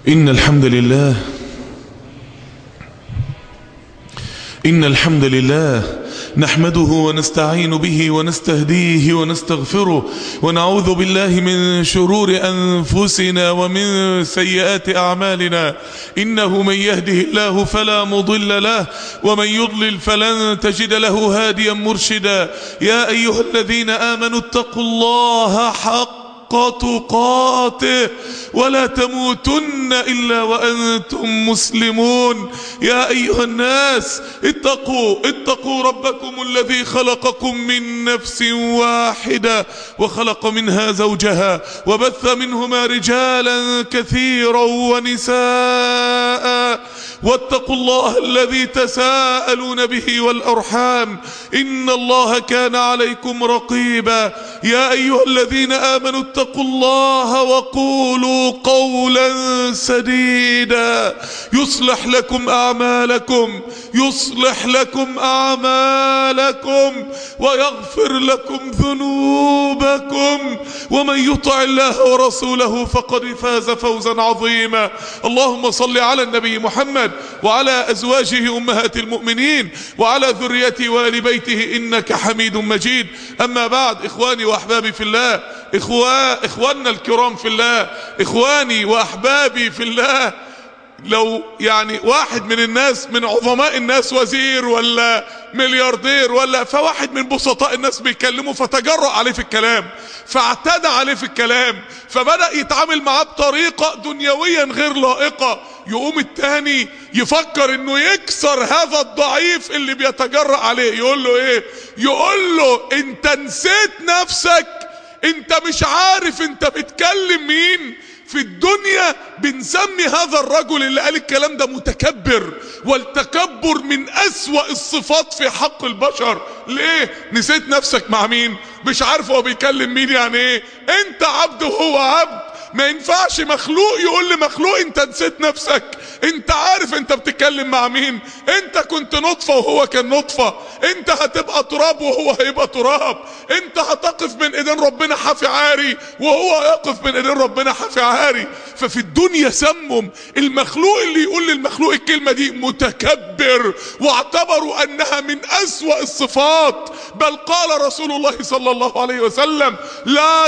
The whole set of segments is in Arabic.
إن الحمد لله نحمده ونستعين به ونستهديه ونستغفره ونعوذ بالله من شرور أنفسنا ومن سيئات أعمالنا. إنه من يهده الله فلا مضل له ومن يضلل فلن تجد له هاديا مرشدا. يا أيها الذين آمنوا اتقوا الله حق تقاته ولا تموتن إلا وأنتم مسلمون. يا أيها الناس اتقوا ربكم الذي خلقكم من نفس واحدة وخلق منها زوجها وبث منهما رجالا كثيرا ونساء واتقوا الله الذي تساءلون به والأرحام إن الله كان عليكم رقيبا. يا أيها الذين آمنوا اتقوا الله وقولوا قولا سديدا يصلح لكم أعمالكم ويغفر لكم ذنوبكم ومن يطع الله ورسوله فقد فاز فوزا عظيما. اللهم صل على النبي محمد وعلى أزواجه أمهات المؤمنين وعلى ذريته وآل بيته إنك حميد مجيد. أما بعد، إخواني وأحبابي في الله، إخواننا الكرام في الله، إخواني وأحبابي في الله، لو يعني واحد من الناس من عظماء الناس وزير ولا ملياردير ولا فواحد من بسطاء الناس بيكلمه فتجرأ عليه في الكلام فاعتدى عليه في الكلام فبدأ يتعامل معاه بطريقة دنيويا غير لائقة، يقوم التاني يفكر انه يكسر هذا الضعيف اللي بيتجرأ عليه. يقول له ايه؟ يقول له انت نسيت نفسك، انت مش عارف انت بتكلم مين. في الدنيا بنسمي هذا الرجل اللي قال الكلام ده متكبر، والتكبر من أسوأ الصفات في حق البشر. ليه؟ نسيت نفسك مع مين؟ مش عارف هو بيكلم مين. يعني ايه؟ انت عبد وهو عبد. ما ينفعش مخلوق يقول لمخلوق انت نسيت نفسك. انت عارف انت بتتكلم مع مين. انت كنت نطفة وهو كان نطفة، انت هتبقى تراب وهو هيبقى تراب، انت هتقف من ايدين ربنا حافي عاري وهو يقف من ايدين ربنا حافي عاري. ففي الدنيا سمم المخلوق اللي يقول للمخلوق الكلمة دي متكبر، واعتبروا انها من اسوأ الصفات. بل قال رسول الله صلى الله عليه وسلم: لا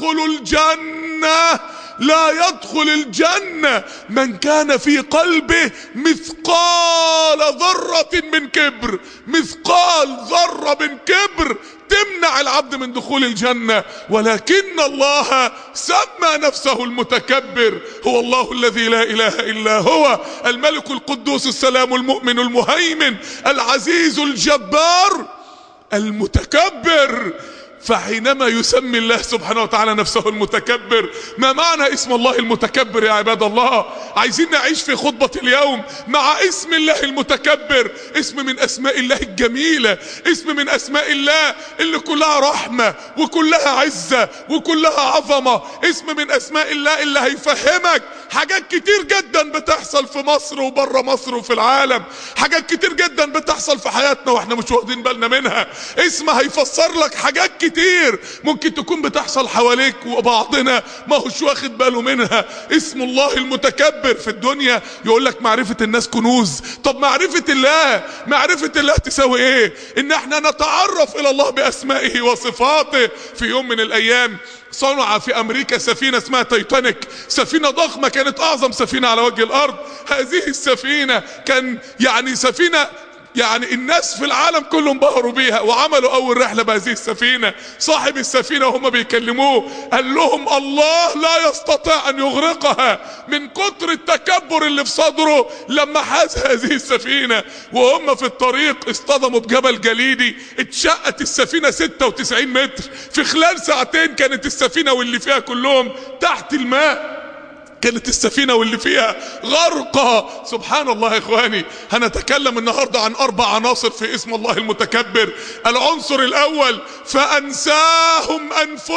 يدخل الجنة من كان في قلبه مثقال ذرة من كبر. مثقال ذرة من كبر تمنع العبد من دخول الجنة. ولكن الله سمى نفسه المتكبر. هو الله الذي لا إله إلا هو، الملك القدوس السلام المؤمن المهيمن العزيز الجبار المتكبر. فحينما يسمي الله سبحانه وتعالى نفسه المتكبر، ما معنى اسم الله المتكبر يا عباد الله؟ عايزين نعيش في خطبة اليوم مع اسم الله المتكبر. اسم من اسماء الله الجميلة، اسم من اسماء الله اللي كلها رحمة وكلها عزة وكلها عظمة. اسم من اسماء الله اللي هيفهمك حاجات كتير جدا بتحصل في مصر وبره مصر وفي العالم، حاجات كتير جدا بتحصل في حياتنا واحنا مش واخدين بالنا منها. اسم هيفسر لك حاجات كتير ممكن تكون بتحصل حواليك وبعضنا ما هوش واخد باله منها. اسم الله المتكبر. في الدنيا يقول لك معرفة الناس كنوز. طب معرفة الله تساوي ايه؟ ان احنا نتعرف الى الله باسمائه وصفاته. في يوم من الايام صنع في امريكا سفينة اسمها تايتانيك، سفينة ضخمة، كانت اعظم سفينة على وجه الارض. هذه السفينة كان سفينة الناس في العالم كلهم انبهروا بيها، وعملوا اول رحلة بهذه السفينة. صاحب السفينة وهم بيكلموه قال لهم الله لا يستطيع ان يغرقها من كتر التكبر اللي في صدره لما حاز هذه السفينة. وهم في الطريق اصطدموا بجبل جليدي، اتشقت السفينة 96 متر. في خلال ساعتين كانت السفينة واللي فيها كلهم تحت الماء، كانت السفينة واللي فيها غرقة. سبحان الله يا اخواني. هنتكلم النهاردة عن 4 عناصر في اسم الله المتكبر. العنصر الاول: فانساهم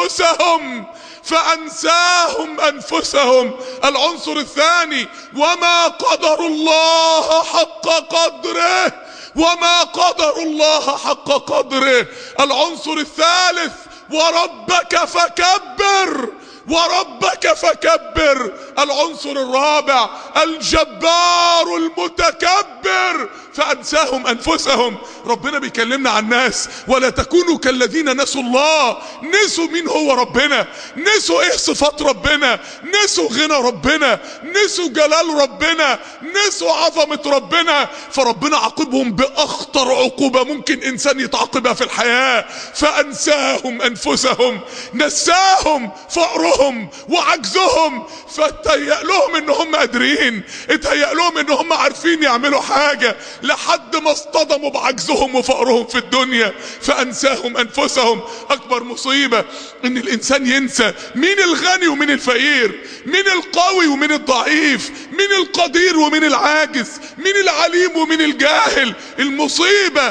انفسهم. العنصر الثاني: وما قدر الله حق قدره. العنصر الثالث: وربك فكبر. وربك فكبر. العنصر الرابع الجبار المتكبر، فأنساهم أنفسهم. ربنا بيكلمنا عن الناس، ولا تكونوا كالذين نسوا الله. نسوا مين هو ربنا، نسوا ايه صفات ربنا، نسوا غنى ربنا، نسوا جلال ربنا، نسوا عظمة ربنا. فربنا عاقبهم بأخطر عقوبة ممكن إنسان يتعاقبها في الحياة، فأنساهم أنفسهم. نساهم فقرهم وعجزهم، فتهيأ لهم ان هم قادرين، اتهيأ لهم ان هم عارفين يعملوا حاجة، لحد ما اصطدموا بعجزهم وفقرهم في الدنيا، فأنساهم أنفسهم. أكبر مصيبة ان الإنسان ينسى مين الغني ومين الفقير، مين القوي ومين الضعيف، مين القدير ومين العاجز، مين العليم ومين الجاهل. المصيبة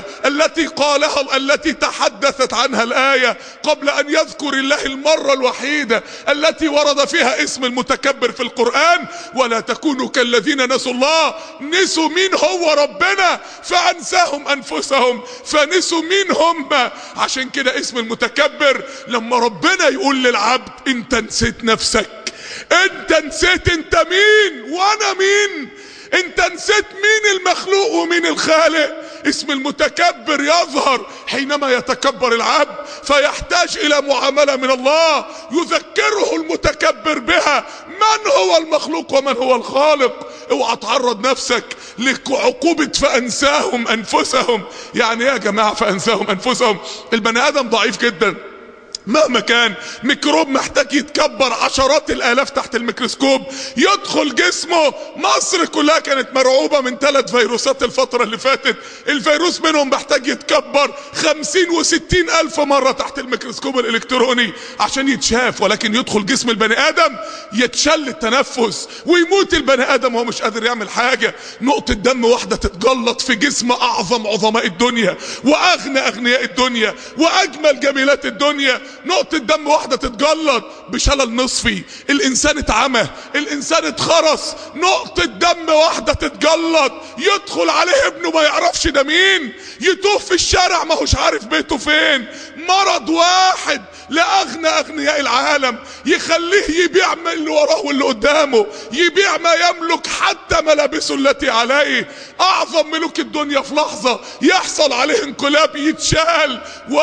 التي تحدثت عنها الآية قبل أن يذكر الله المرة الوحيدة التي ورد فيها اسم المتكبر في القرآن، ولا تكونوا كالذين نسوا الله. نسوا مين هو ربنا فأنساهم أنفسهم، فنسوا مين هم. عشان كده اسم المتكبر لما ربنا يقول للعبد انت نسيت نفسك، انت نسيت انت مين وانا مين، انت نسيت مين المخلوق ومين الخالق. اسم المتكبر يظهر حينما يتكبر العبد، فيحتاج الى معاملة من الله يذكره المتكبر بها من هو المخلوق ومن هو الخالق. اوعى تعرض نفسك لعقوبة فأنساهم أنفسهم. يعني ايه يا جماعة فأنساهم أنفسهم؟ البني آدم ضعيف جدا مهما كان، ميكروب محتاج يتكبر عشرات الالاف تحت الميكروسكوب يدخل جسمه. مصر كلها كانت مرعوبة من 3 فيروسات الفترة اللي فاتت، الفيروس منهم محتاج يتكبر 50 و60 الف مرة تحت الميكروسكوب الالكتروني عشان يتشاف. ولكن يدخل جسم البني ادم يتشل التنفس ويموت البني ادم وهو مش قادر يعمل حاجة. نقطة دم واحدة تتجلط في جسم اعظم عظماء الدنيا واغنى اغنياء الدنيا واجمل جميلات الدنيا، نقطة دم واحدة تتجلط بشلل نصفي، الانسان اتعمى، الانسان اتخرس. نقطة دم واحدة تتجلط يدخل عليه ابنه ما يعرفش ده مين، يتوه في الشارع ما هوش عارف بيته فين. مرض واحد لأغنى أغنياء العالم يخليه يبيع اللي وراه واللي قدامه، يبيع ما يملك حتى ملابسه التي عليه. أعظم ملوك الدنيا في لحظة يحصل عليه انقلاب، يتشال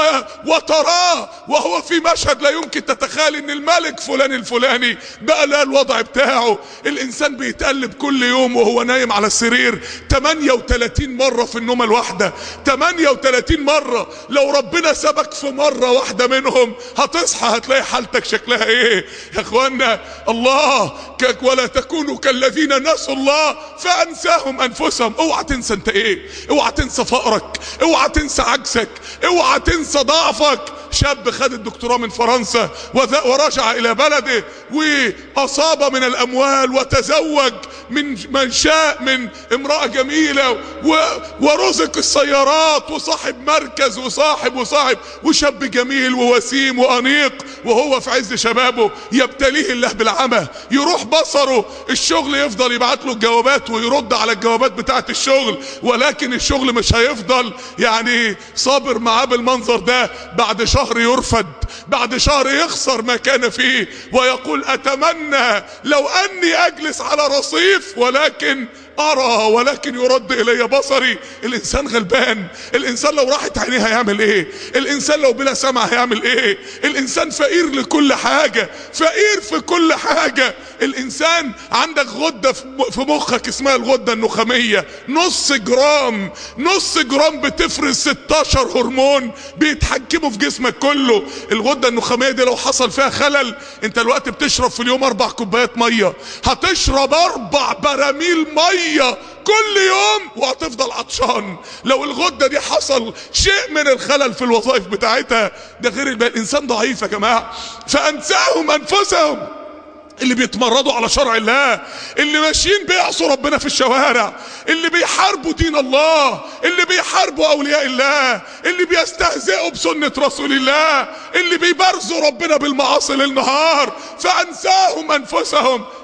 وتراه وهو في مشهد لا يمكن تتخيل ان الملك فلان الفلاني بقى لا الوضع بتاعه. الإنسان بيتقلب كل يوم وهو نايم على السرير 38 مرة في النومة الواحدة، 38 مرة. لو ربنا سبك في مرة واحدة منهم هتصحى هتلاقي حالتك شكلها ايه يا اخوانا. الله ولا تكونوا كالذين نسوا الله فأنساهم أنفسهم. اوعى تنسى انت ايه، اوعى تنسى فقرك، اوعى تنسى عجزك، اوعى تنسى ضعفك. شاب خد الدكتوراه من فرنسا ورجع الى بلده واصاب من الاموال وتزوج من شاء من امرأة جميلة ورزق السيارات وصاحب مركز وصاحب وشاب جميل ووسيم وانيق، وهو في عز شبابه يبتليه الله بالعمى، يروح بصره، الشغل يفضل يبعت له الجوابات ويرد على الجوابات بتاعت الشغل، ولكن الشغل مش هيفضل يعني صابر معاه بالمنظر ده. بعد شهر يرفد، بعد شهر يخسر ما كان فيه ويقول أتمنى لو أني أجلس على رصيف ولكن أرى ولكن يرد إلي بصري. الإنسان غلبان، الإنسان لو راحت عينيه هيعمل إيه، الإنسان لو بلا سمع هيعمل إيه، الإنسان فقير لكل حاجة، فقير في كل حاجة. الإنسان عندك غدة في مخك اسمها الغدة النخامية، نص جرام بتفرز 16 هرمون بيتحكموا في جسمك كله. الغدة النخامية دي لو حصل فيها خلل، انت الوقت بتشرب في اليوم 4 كوبايات مية، هتشرب 4 براميل مية كل يوم وهتفضل عطشان. لو الغدة دي حصل شيء من الخلل في الوظائف بتاعتها، ده غير الانسان ضعيف يا جماعة. فأنساهم أنفسهم. اللي بيتمردوا على شرع الله، اللي ماشيين بيعصوا ربنا في الشوارع، اللي بيحاربوا دين الله، اللي بيحاربوا اولياء الله، اللي بيستهزئوا بسنة رسول الله، اللي بيبرزوا ربنا بالمعاصي للنهار. فأنساهم أنفسهم.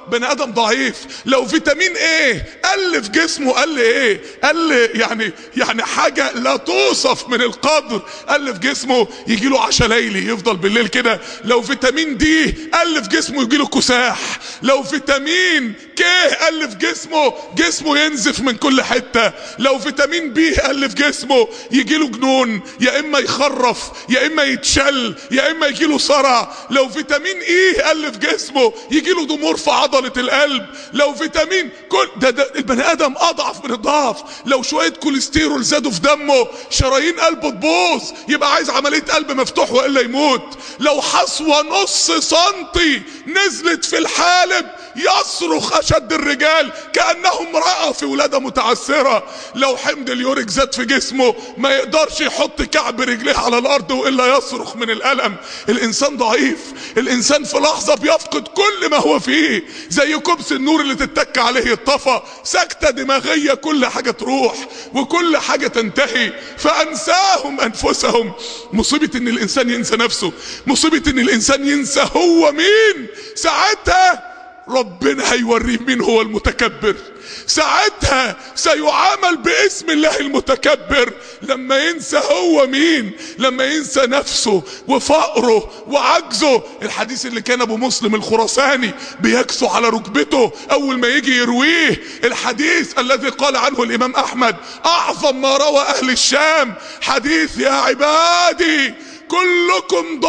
بني ادم ضعيف. لو فيتامين ايه قل في جسمه، قل ايه؟ قل يعني حاجة لا توصف من القدر، قل في جسمه يجيله عشاء ليلي يفضل بالليل كده. لو فيتامين دي قل في جسمه يجيله كساح. لو فيتامين كيه قل في جسمه ينزف من كل حتة. لو فيتامين بي قل في جسمه يجيله جنون، يا اما يخرف يا اما يتشل يا اما يجيله صرع. لو فيتامين ايه قل في جسمه يجيله ضمور في عضلة القلب. لو فيتامين كل ده البني ادم اضعف من الضعف. لو شوية كوليسترول زادوا في دمه شرايين قلبه تبوظ، يبقى عايز عملية قلب مفتوح والا يموت. لو حصوة نص سنتي نزلت في الحالب يصرخ اشد الرجال كأنه امرأة في ولادة متعسرة. لو حمض اليوريك زاد في جسمه ما يقدرش يحط كعب رجليه على الارض والا يصرخ من الالم. الانسان ضعيف، الانسان في لحظة بيفقد كل ما هو فيه، زي كبس النور اللي تتك عليه يطفى، سكتة دماغية كل حاجة تروح وكل حاجة تنتهي. فانساهم انفسهم. مصيبة ان الانسان ينسى نفسه، مصيبة ان الانسان ينسى هو مين. ساعتها ربنا هيوريه مين هو المتكبر. ساعتها سيعامل باسم الله المتكبر لما ينسى هو مين، لما ينسى نفسه وفقره وعجزه. الحديث اللي كان ابو مسلم الخراساني بيكسو على ركبته اول ما يجي يرويه، الحديث الذي قال عنه الامام احمد اعظم ما روى اهل الشام، حديث يا عبادي كلكم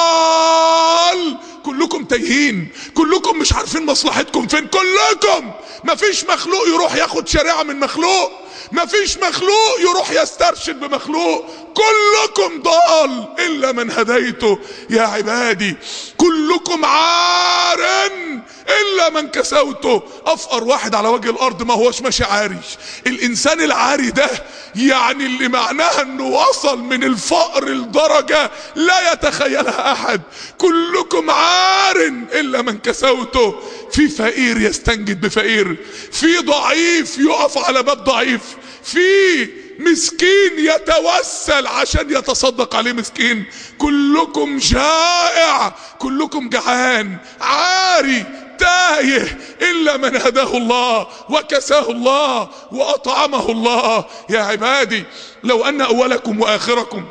ضال، كلكم تايهين، كلكم مش عارفين مصلحتكم فين، كلكم. مفيش مخلوق يروح ياخد شريعة من مخلوق، مفيش مخلوق يروح يسترشد بمخلوق، كلكم ضال الا من هديته. يا عبادي كلكم عار الا من كسوته. افقر واحد على وجه الارض ما هوش ماشي عاري. الانسان العاري ده يعني اللي معناها انه وصل من الفقر لدرجة لا يتخيلها احد. كلكم عار الا من كسوته. في فقير يستنجد بفقير، في ضعيف يقف على باب ضعيف، في مسكين يتوسل عشان يتصدق عليه مسكين. كلكم جائع، كلكم جعان عاري تايه الا من هداه الله وكساه الله واطعمه الله. يا عبادي لو ان اولكم واخركم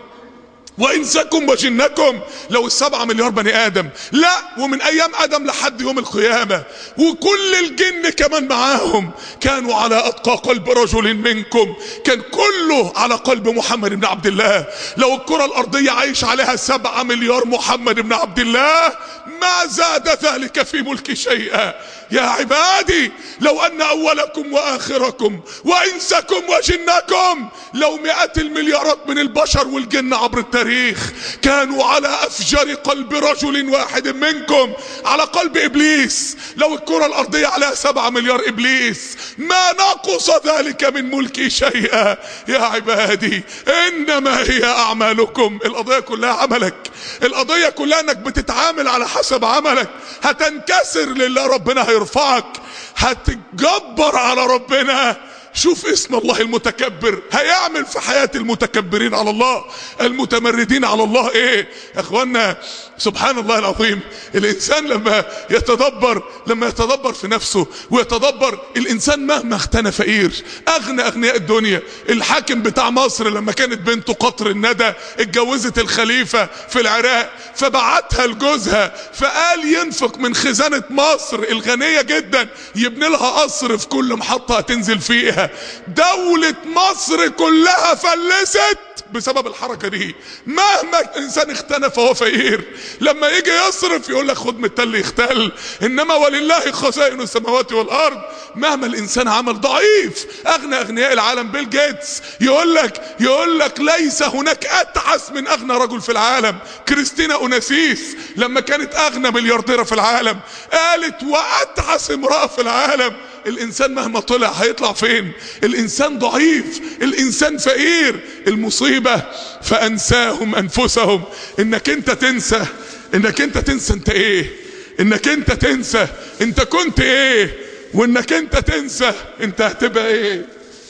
وانسكم وجنكم، لو ال7 مليار بني ادم، لا ومن ايام ادم لحد يوم القيامة، وكل الجن كمان معاهم، كانوا على اتقى قلب رجل منكم، كان كله على قلب محمد بن عبد الله. لو الكرة الارضية عايش عليها 7 مليار محمد بن عبد الله ما زاد ذلك في ملك شيئا. يا عبادي لو ان اولكم واخركم وانسكم وجنكم، لو 100 المليارات من البشر والجن عبر التاريخ كانوا على افجر قلب رجل واحد منكم، على قلب ابليس، لو الكرة الارضية عليها 7 مليار ابليس ما نقص ذلك من ملكي شيئا. يا عبادي انما هي اعمالكم. القضية كلها عملك، القضية كلها انك بتتعامل على حسب عملك. هتنكسر لله ربنا هيرفعك، هتتجبر على ربنا. شوف اسم الله المتكبر هيعمل في حياة المتكبرين على الله المتمردين على الله ايه. يا اخوانا سبحان الله العظيم، الانسان لما يتدبر في نفسه ويتدبر، الانسان مهما اغتنى فقير، اغنى اغنياء الدنيا. الحاكم بتاع مصر لما كانت بنته قطر الندى اتجوزت الخليفة في العراق، فبعتها لجوزها، فقال ينفق من خزانة مصر الغنية جدا يبني لها قصر في كل محطة هتنزل فيها. دولة مصر كلها فلست بسبب الحركة دي. مهما الانسان اختنى فهو فقير، لما يجي يصرف يقول لك خد من التل يختل، انما ولله خزائن السماوات والارض. مهما الانسان عمل ضعيف. اغنى اغنياء العالم بيل جيتس يقول لك ليس هناك اتعس من اغنى رجل في العالم. كريستينا اوناسيس لما كانت اغنى مليارديرة في العالم قالت واتعس امرأة في العالم. الانسان مهما طلع هيطلع فين؟ الانسان ضعيف، الانسان فقير. المصيبة فانساهم انفسهم. انك انت تنسى انت ايه، انك انت تنسى انت كنت ايه، وانك انت تنسى انت هتبقى ايه.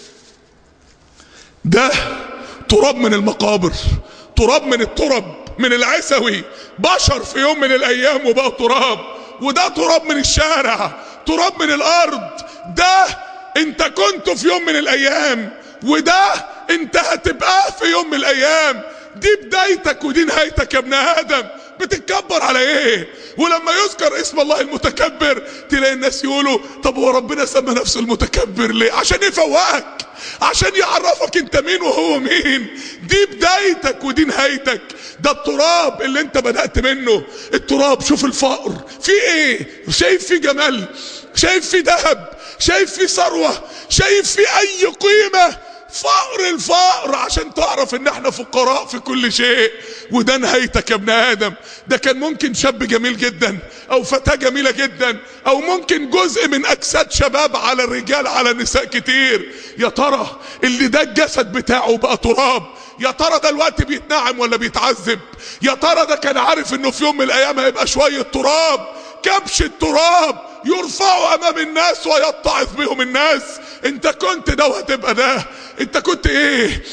ده تراب من المقابر، تراب من التراب، من العسوي. بشر في يوم من الايام وبقوا تراب. وده تراب من الشارع، تراب من الارض. ده انت كنت في يوم من الايام، وده انت هتبقى في يوم من الايام. دي بدايتك ودي نهايتك يا ابن ادم. بتتكبر على ايه؟ ولما يذكر اسم الله المتكبر تلاقي الناس يقولوا طب هو ربنا سمى نفسه المتكبر ليه؟ عشان يفوقك، عشان يعرفك انت مين وهو مين. دي بدايتك ودي نهايتك. ده التراب اللي انت بدأت منه. التراب، شوف الفقر في ايه؟ شايف فيه جمال؟ شايف فيه ذهب؟ شايف فيه ثروة؟ شايف فيه اي قيمة؟ فقر الفقر عشان تعرف ان احنا فقراء في كل شيء. وده نهايتك يا ابن ادم. ده كان ممكن شاب جميل جدا او فتاة جميلة جدا او ممكن جزء من اجساد شباب على الرجال على النساء كتير. يا ترى اللي ده الجسد بتاعه بقى تراب، يا ترى ده الوقت بيتنعم ولا بيتعذب؟ يا ترى ده كان عارف انه في يوم من الايام هيبقى شوية تراب، كبش التراب يرفعوا امام الناس ويتعظ بهم الناس. انت كنت ده وهتبقى ده. انت كنت ايه؟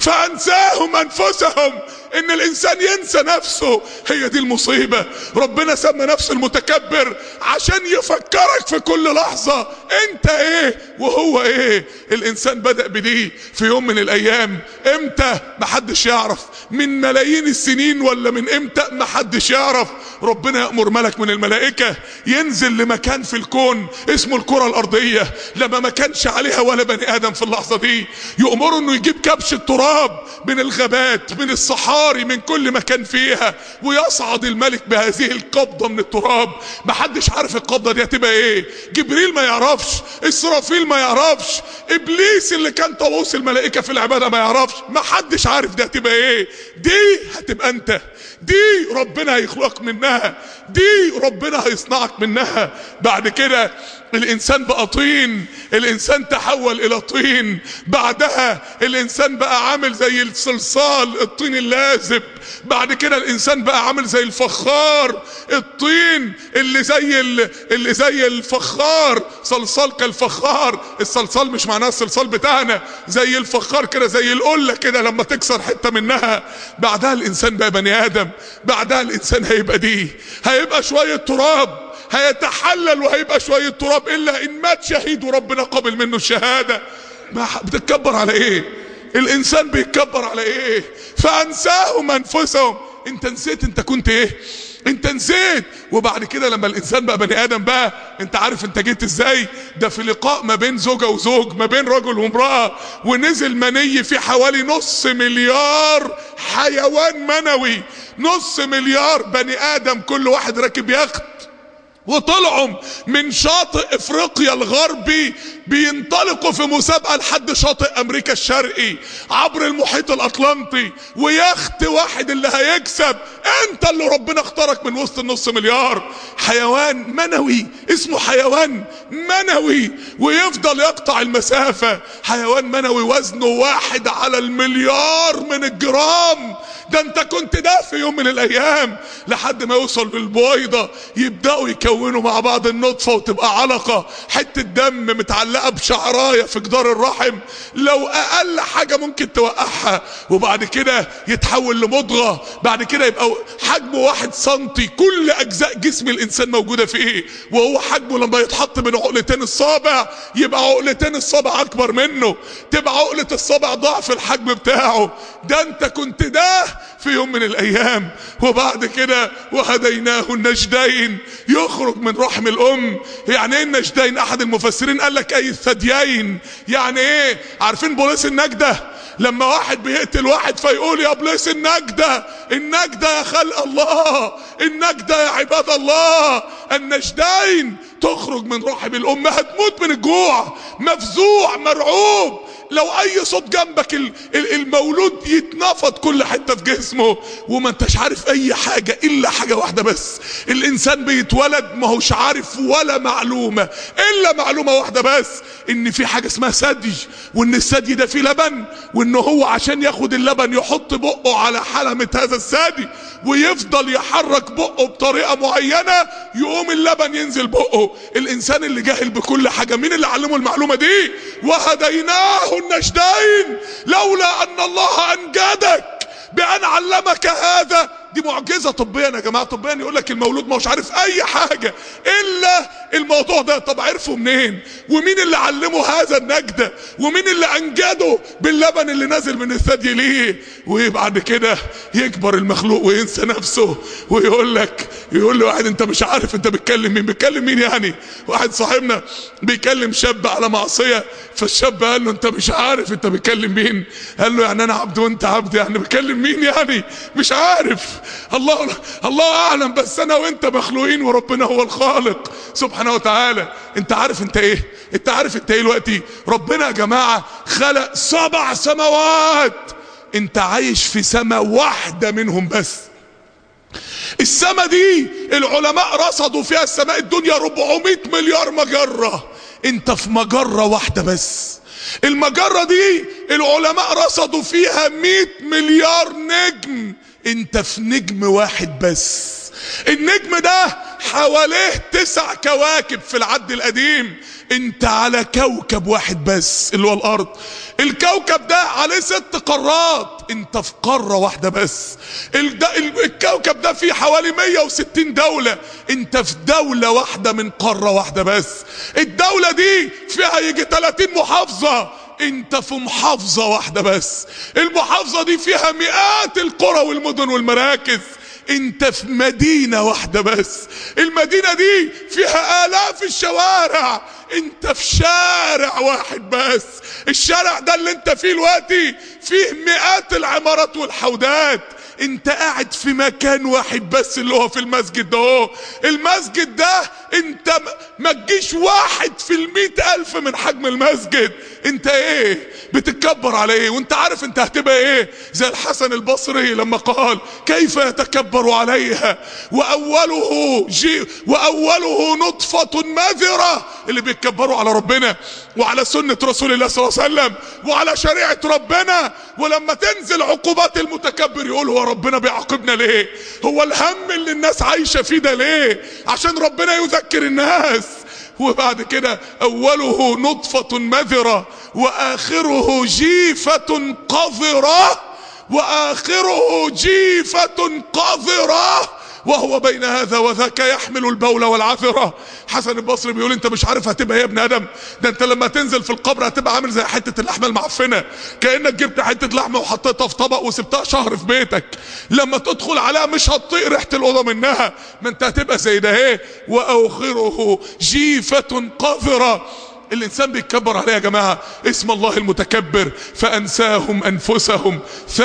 فانساهم انفسهم. ان الانسان ينسى نفسه، هي دي المصيبة. ربنا سمى نفسه المتكبر عشان يفكرك في كل لحظة انت ايه وهو ايه. الانسان بدأ بدي في يوم من الايام. امتى؟ محدش يعرف. من ملايين السنين ولا من امتى؟ محدش يعرف. ربنا يأمر ملك من الملائكة ينزل لمكان في الكون اسمه الكرة الارضية، لما ما كانش عليها ولا بني ادم في اللحظة دي. يأمره انه يجيب كبش التراب من الغابات من الصحاري من كل مكان فيها، ويصعد الملك بهذه القبضة من التراب. محدش عارف القبضة دي هتبقى ايه. جبريل ما يعرفش، اسرافيل ما يعرفش، ابليس اللي كان طاووس الملائكة في العبادة ما يعرفش. محدش عارف دي هتبقى ايه. دي هتبقى انت. دي ربنا هيخلقك منها. دي ربنا هيصنعك منها. بعد كده الانسان بقى طين. الانسان تحول الى طين. بعدها الانسان بقى عامل زي الصلصال الطين اللازب. بعد كده الانسان بقى عامل زي الفخار الطين اللي زي الفخار. صلصال كالفخار. الصلصال مش معناه الصلصال بتاعنا، زي الفخار كده، زي القلة كده لما تكسر حتة منها. بعدها الانسان بقى بني ادم. بعدها الانسان هيبقى دي، هيبقى شوية تراب، هيتحلل وهيبقى شوية تراب. الا ان مات شهيد وربنا قبل منه الشهادة. ما بتتكبر على ايه؟ الانسان بيتكبر على ايه؟ فانساهم انفسهم. انت نسيت انت كنت ايه؟ انت نسيت. وبعد كده لما الانسان بقى بني ادم بقى، انت عارف انت جيت ازاي؟ ده في لقاء ما بين زوجة وزوج، ما بين رجل وامرأة، ونزل مني في حوالي 500 مليار حيوان منوي. 500 مليار بني ادم كل واحد راكب يخت، وطلعوا من شاطئ افريقيا الغربي بينطلقوا في مسابقة لحد شاطئ امريكا الشرقي عبر المحيط الاطلنطي، ويخت واحد اللي هيكسب. انت اللي ربنا اختارك من وسط ال500 مليار. حيوان منوي اسمه حيوان منوي، ويفضل يقطع المسافة. حيوان منوي وزنه 1 على المليار من الجرام. ده انت كنت ده في يوم من الايام. لحد ما يوصل بالبويضة يبدأوا يكونوا مع بعض النطفة وتبقى علقة، حتة دم متعلقة بشعراية في جدار الرحم، لو اقل حاجة ممكن توقعها. وبعد كده يتحول لمضغة. بعد كده يبقى حجمه 1 سنتي. كل اجزاء جسم الانسان موجودة فيه. وهو حجمه لما يتحط من عقلتين الصابع يبقى عقلتين الصابع اكبر منه، تبقى عقلة الصابع ضعف الحجم بتاعه. ده انت كنت ده في يوم من الايام. وبعد كده وهديناه النجدين. يخرج من رحم الام. يعني ايه النجدين؟ احد المفسرين قال لك اي الثديين. يعني ايه؟ عارفين بوليس النجدة؟ لما واحد بيقتل واحد فيقول يا بوليس النجدة. النجدة يا خلق الله، النجدة يا عباد الله. النجدين تخرج من رحم الام، هتموت من الجوع، مفزوع مرعوب. لو اي صوت جنبك المولود يتنفض كل حتة في جسمه، وما انتش عارف اي حاجة الا حاجة واحدة بس. الانسان بيتولد ما هوش عارف ولا معلومة الا معلومة واحدة بس، ان في حاجة اسمها ثدي، وان الثدي ده فيه لبن، وان هو عشان ياخد اللبن يحط بقه على حلمة هذا الثدي ويفضل يحرك بقه بطريقة معينة يقوم اللبن ينزل بقه. الانسان اللي جاهل بكل حاجة مين اللي علمه المعلومة دي؟ وهديناه النجدين. لولا ان الله انجدك بان علمك هذا دي معجزة طبيا يا جماعة. طبيا يقول لك المولود ما هوش عارف اي حاجة الا الموضوع ده. طب عرفوا منين؟ ومين اللي علمه هذا النجدة؟ ومين اللي انجده باللبن اللي نازل من الثدي ليه؟ وبعد كده يكبر المخلوق وينسى نفسه ويقول لواحد انت مش عارف انت بتكلم مين. بتكلم مين يعني؟ واحد صاحبنا بيكلم شاب على معصية، فالشاب قال له انت مش عارف انت بتكلم مين؟ قال له يعني انا عبد وانت عبد، يعني بتكلم مين يعني؟ مش عارف. الله اعلم، بس انا وانت مخلوقين وربنا هو الخالق سبحانه وتعالى. انت عارف انت ايه؟ انت عارف انت ايه دلوقتي؟ ربنا يا جماعة خلق 7 سماوات، انت عايش في سماء واحدة منهم بس. السماء دي العلماء رصدوا فيها السماء الدنيا 400 مليار مجرة، انت في مجرة واحدة بس. المجرة دي العلماء رصدوا فيها 100 مليار نجم، انت في نجم واحد بس. النجم ده حواليه 9 كواكب في العد القديم، انت على كوكب واحد بس اللي هو الارض. الكوكب ده عليه 6 قارات، انت في قارة واحدة بس. الكوكب ده فيه حوالي 160 دولة، انت في دولة واحدة من قارة واحدة بس. الدولة دي فيها يجي 30 محافظة، انت في محافظة واحدة بس. المحافظة دي فيها مئات القرى والمدن والمراكز، انت في مدينة واحدة بس. المدينة دي فيها آلاف الشوارع، انت في شارع واحد بس. الشارع ده اللي انت فيه دلوقتي فيه مئات العمارات والحودات، انت قاعد في مكان واحد بس اللي هو في المسجد ده. المسجد ده انت ما تجيش 1 في 100,000 من حجم المسجد. انت ايه بتتكبر على ايه؟ وانت عارف انت هتبقى ايه؟ زي الحسن البصري لما قال كيف يتكبر عليها واوله نطفة مذرة. اللي بيتكبروا على ربنا وعلى سنة رسول الله صلى الله عليه وسلم وعلى شريعة ربنا، ولما تنزل عقوبات المتكبر يقول هو ربنا بيعاقبنا ليه؟ هو الهم اللي الناس عايشة فيه ده ليه؟ عشان ربنا يذكر الناس. وبعد كده اوله نطفة مذرة واخره جيفة قذرة، واخره جيفة قذرة، وهو بين هذا وذاك يحمل البول والعذرة. حسن البصري بيقول انت مش عارف هتبقى ايه يا ابن ادم؟ ده انت لما تنزل في القبر هتبقى عامل زي حتة اللحمة المعفنة، كأنك جبت حتة لحمة وحطيتها في طبق وسبتها شهر في بيتك، لما تدخل عليها مش هتطيق ريحة الأوضة منها. ما انت هتبقى زي ده ايه؟ واخره جيفة قذرة. الانسان بيتكبر عليه يا جماعة اسم الله المتكبر فانساهم انفسهم.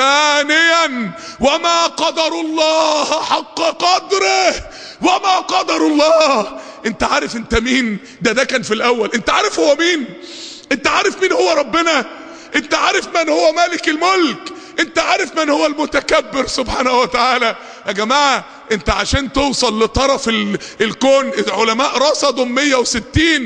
ثانيا وما قدر الله حق قدره، وما قدر الله. انت عارف انت مين؟ ده كان في الاول. انت عارف هو مين؟ انت عارف مين هو ربنا؟ انت عارف من هو مالك الملك؟ انت عارف من هو المتكبر سبحانه وتعالى؟ يا جماعة انت عشان توصل لطرف الكون العلماء رصدوا 160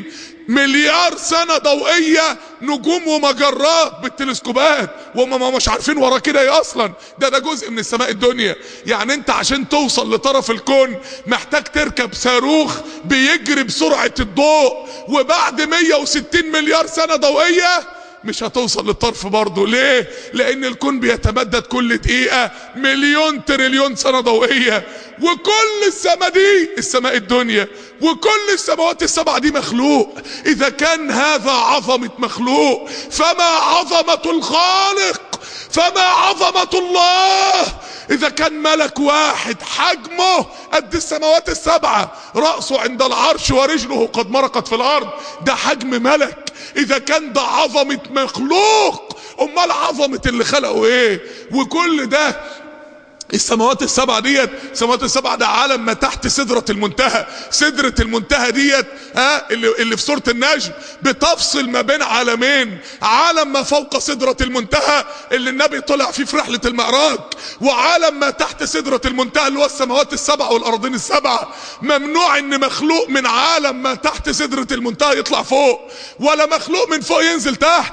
مليار سنة ضوئية نجوم ومجرات بالتلسكوبات، وهم مش عارفين ورا كده ايه اصلا. ده جزء من السماء الدنيا. يعني انت عشان توصل لطرف الكون محتاج تركب صاروخ بيجري بسرعة الضوء، وبعد 160 مليار سنة ضوئية مش هتوصل للطرف برضه. ليه؟ لان الكون بيتمدد كل دقيقة مليون تريليون سنة ضوئية، وكل السماء دي السماء الدنيا وكل السماوات ال7 دي مخلوق. اذا كان هذا عظمة مخلوق فما عظمة الخالق، فما عظمة الله. اذا كان ملك واحد حجمه قد السماوات ال7، رأسه عند العرش ورجله قد مرقت في الارض، ده حجم ملك. اذا كان ده عظمة مخلوق، امال عظمة اللي خلقه ايه؟ وكل ده السماوات ال7 ديت، السماوات ال7 ده عالم ما تحت سدرة المنتهى. سدرة المنتهى ديت اللي في سورة النجم بتفصل ما بين عالمين، عالم ما فوق سدرة المنتهى اللي النبي طلع فيه في رحلة المعراج، وعالم ما تحت سدرة المنتهى اللي هو السماوات ال7 والارضين ال7. ممنوع ان مخلوق من عالم ما تحت سدرة المنتهى يطلع فوق، ولا مخلوق من فوق ينزل تحت.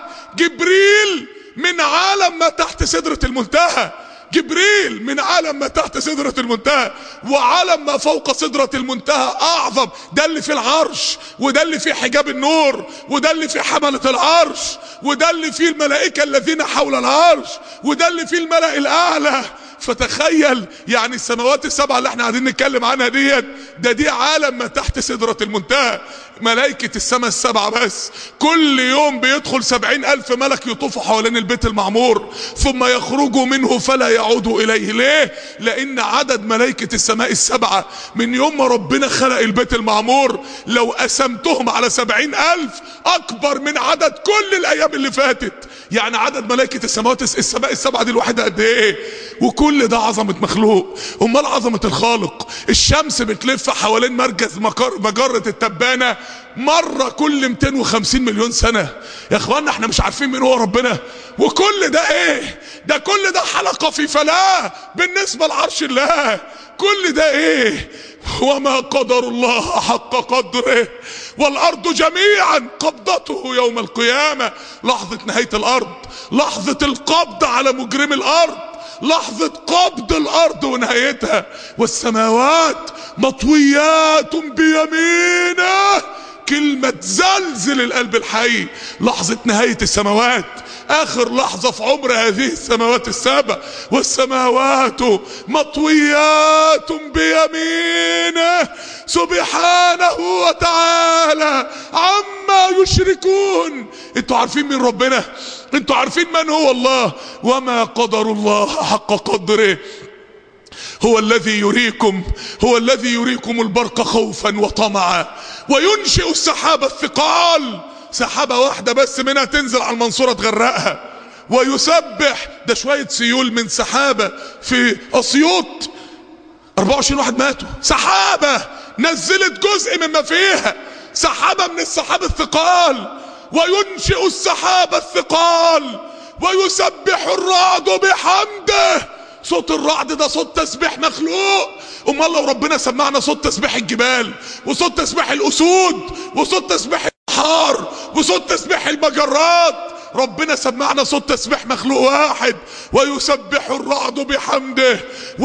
جبريل من عالم ما تحت سدرة المنتهى، جبريل من عالم ما تحت سدرة المنتهى، وعالم ما فوق سدرة المنتهى اعظم. ده اللي في العرش، وده اللي في حجاب النور، وده اللي في حملة العرش، وده اللي في الملائكة الذين حول العرش، وده اللي في الملأ الاعلى. فتخيل يعني السماوات السبعة اللي احنا قاعدين نتكلم عنها دي عالم ما تحت سدرة المنتهى. ملائكة السماء السبعة بس كل يوم بيدخل 70,000 ملك يطوفوا حوالين البيت المعمور ثم يخرجوا منه فلا يعودوا إليه. ليه؟ لأن عدد ملائكة السماء السبعة من يوم ما ربنا خلق البيت المعمور لو قسمتهم على 70,000 أكبر من عدد كل الأيام اللي فاتت. يعني عدد ملائكة السماء السبعة دي الواحدة قد ايه؟ وكل ده عظمة مخلوق. امال عظمة الخالق؟ الشمس بتلف حوالين مركز مجرة التبانة مرة كل 250 مليون سنة. يا اخوانا احنا مش عارفين مين هو ربنا؟ وكل ده ايه؟ ده كل ده حلقة في فلاة بالنسبة لعرش الله. كل ده ايه؟ وما قدر الله حق قدره والارض جميعا قبضته يوم القيامة. لحظة نهاية الارض، لحظة القبض على مجرم الارض، لحظة قبض الارض ونهايتها. والسماوات مطويات بيمينه، كلمة زلزل القلب الحي. لحظة نهاية السماوات، اخر لحظة في عمر هذه السماوات السبع. والسماوات مطويات بيمينه سبحانه وتعالى عما يشركون. انتوا عارفين مين ربنا؟ انتوا عارفين من هو الله؟ وما قدر الله حق قدره. هو الذي يريكم البرق خوفا وطمعا وينشئ السحاب الثقال. سحابة واحدة بس منها تنزل على المنصورة تغرقها. ويسبح، ده شوية سيول من سحابة في أسيوط 24 واحد ماتوا. سحابة نزلت جزء مما فيها، سحابة من السحاب الثقال. وينشئ السحاب الثقال ويسبح الرعد بحمده. صوت الرعد ده صوت تسبيح مخلوق. امال لو ربنا سمعنا صوت تسبيح الجبال وصوت تسبيح الاسود وصوت تسبيح البحار وصوت تسبيح المجرات، ربنا سمعنا صوت تسبيح مخلوق واحد. ويسبح الرعد بحمده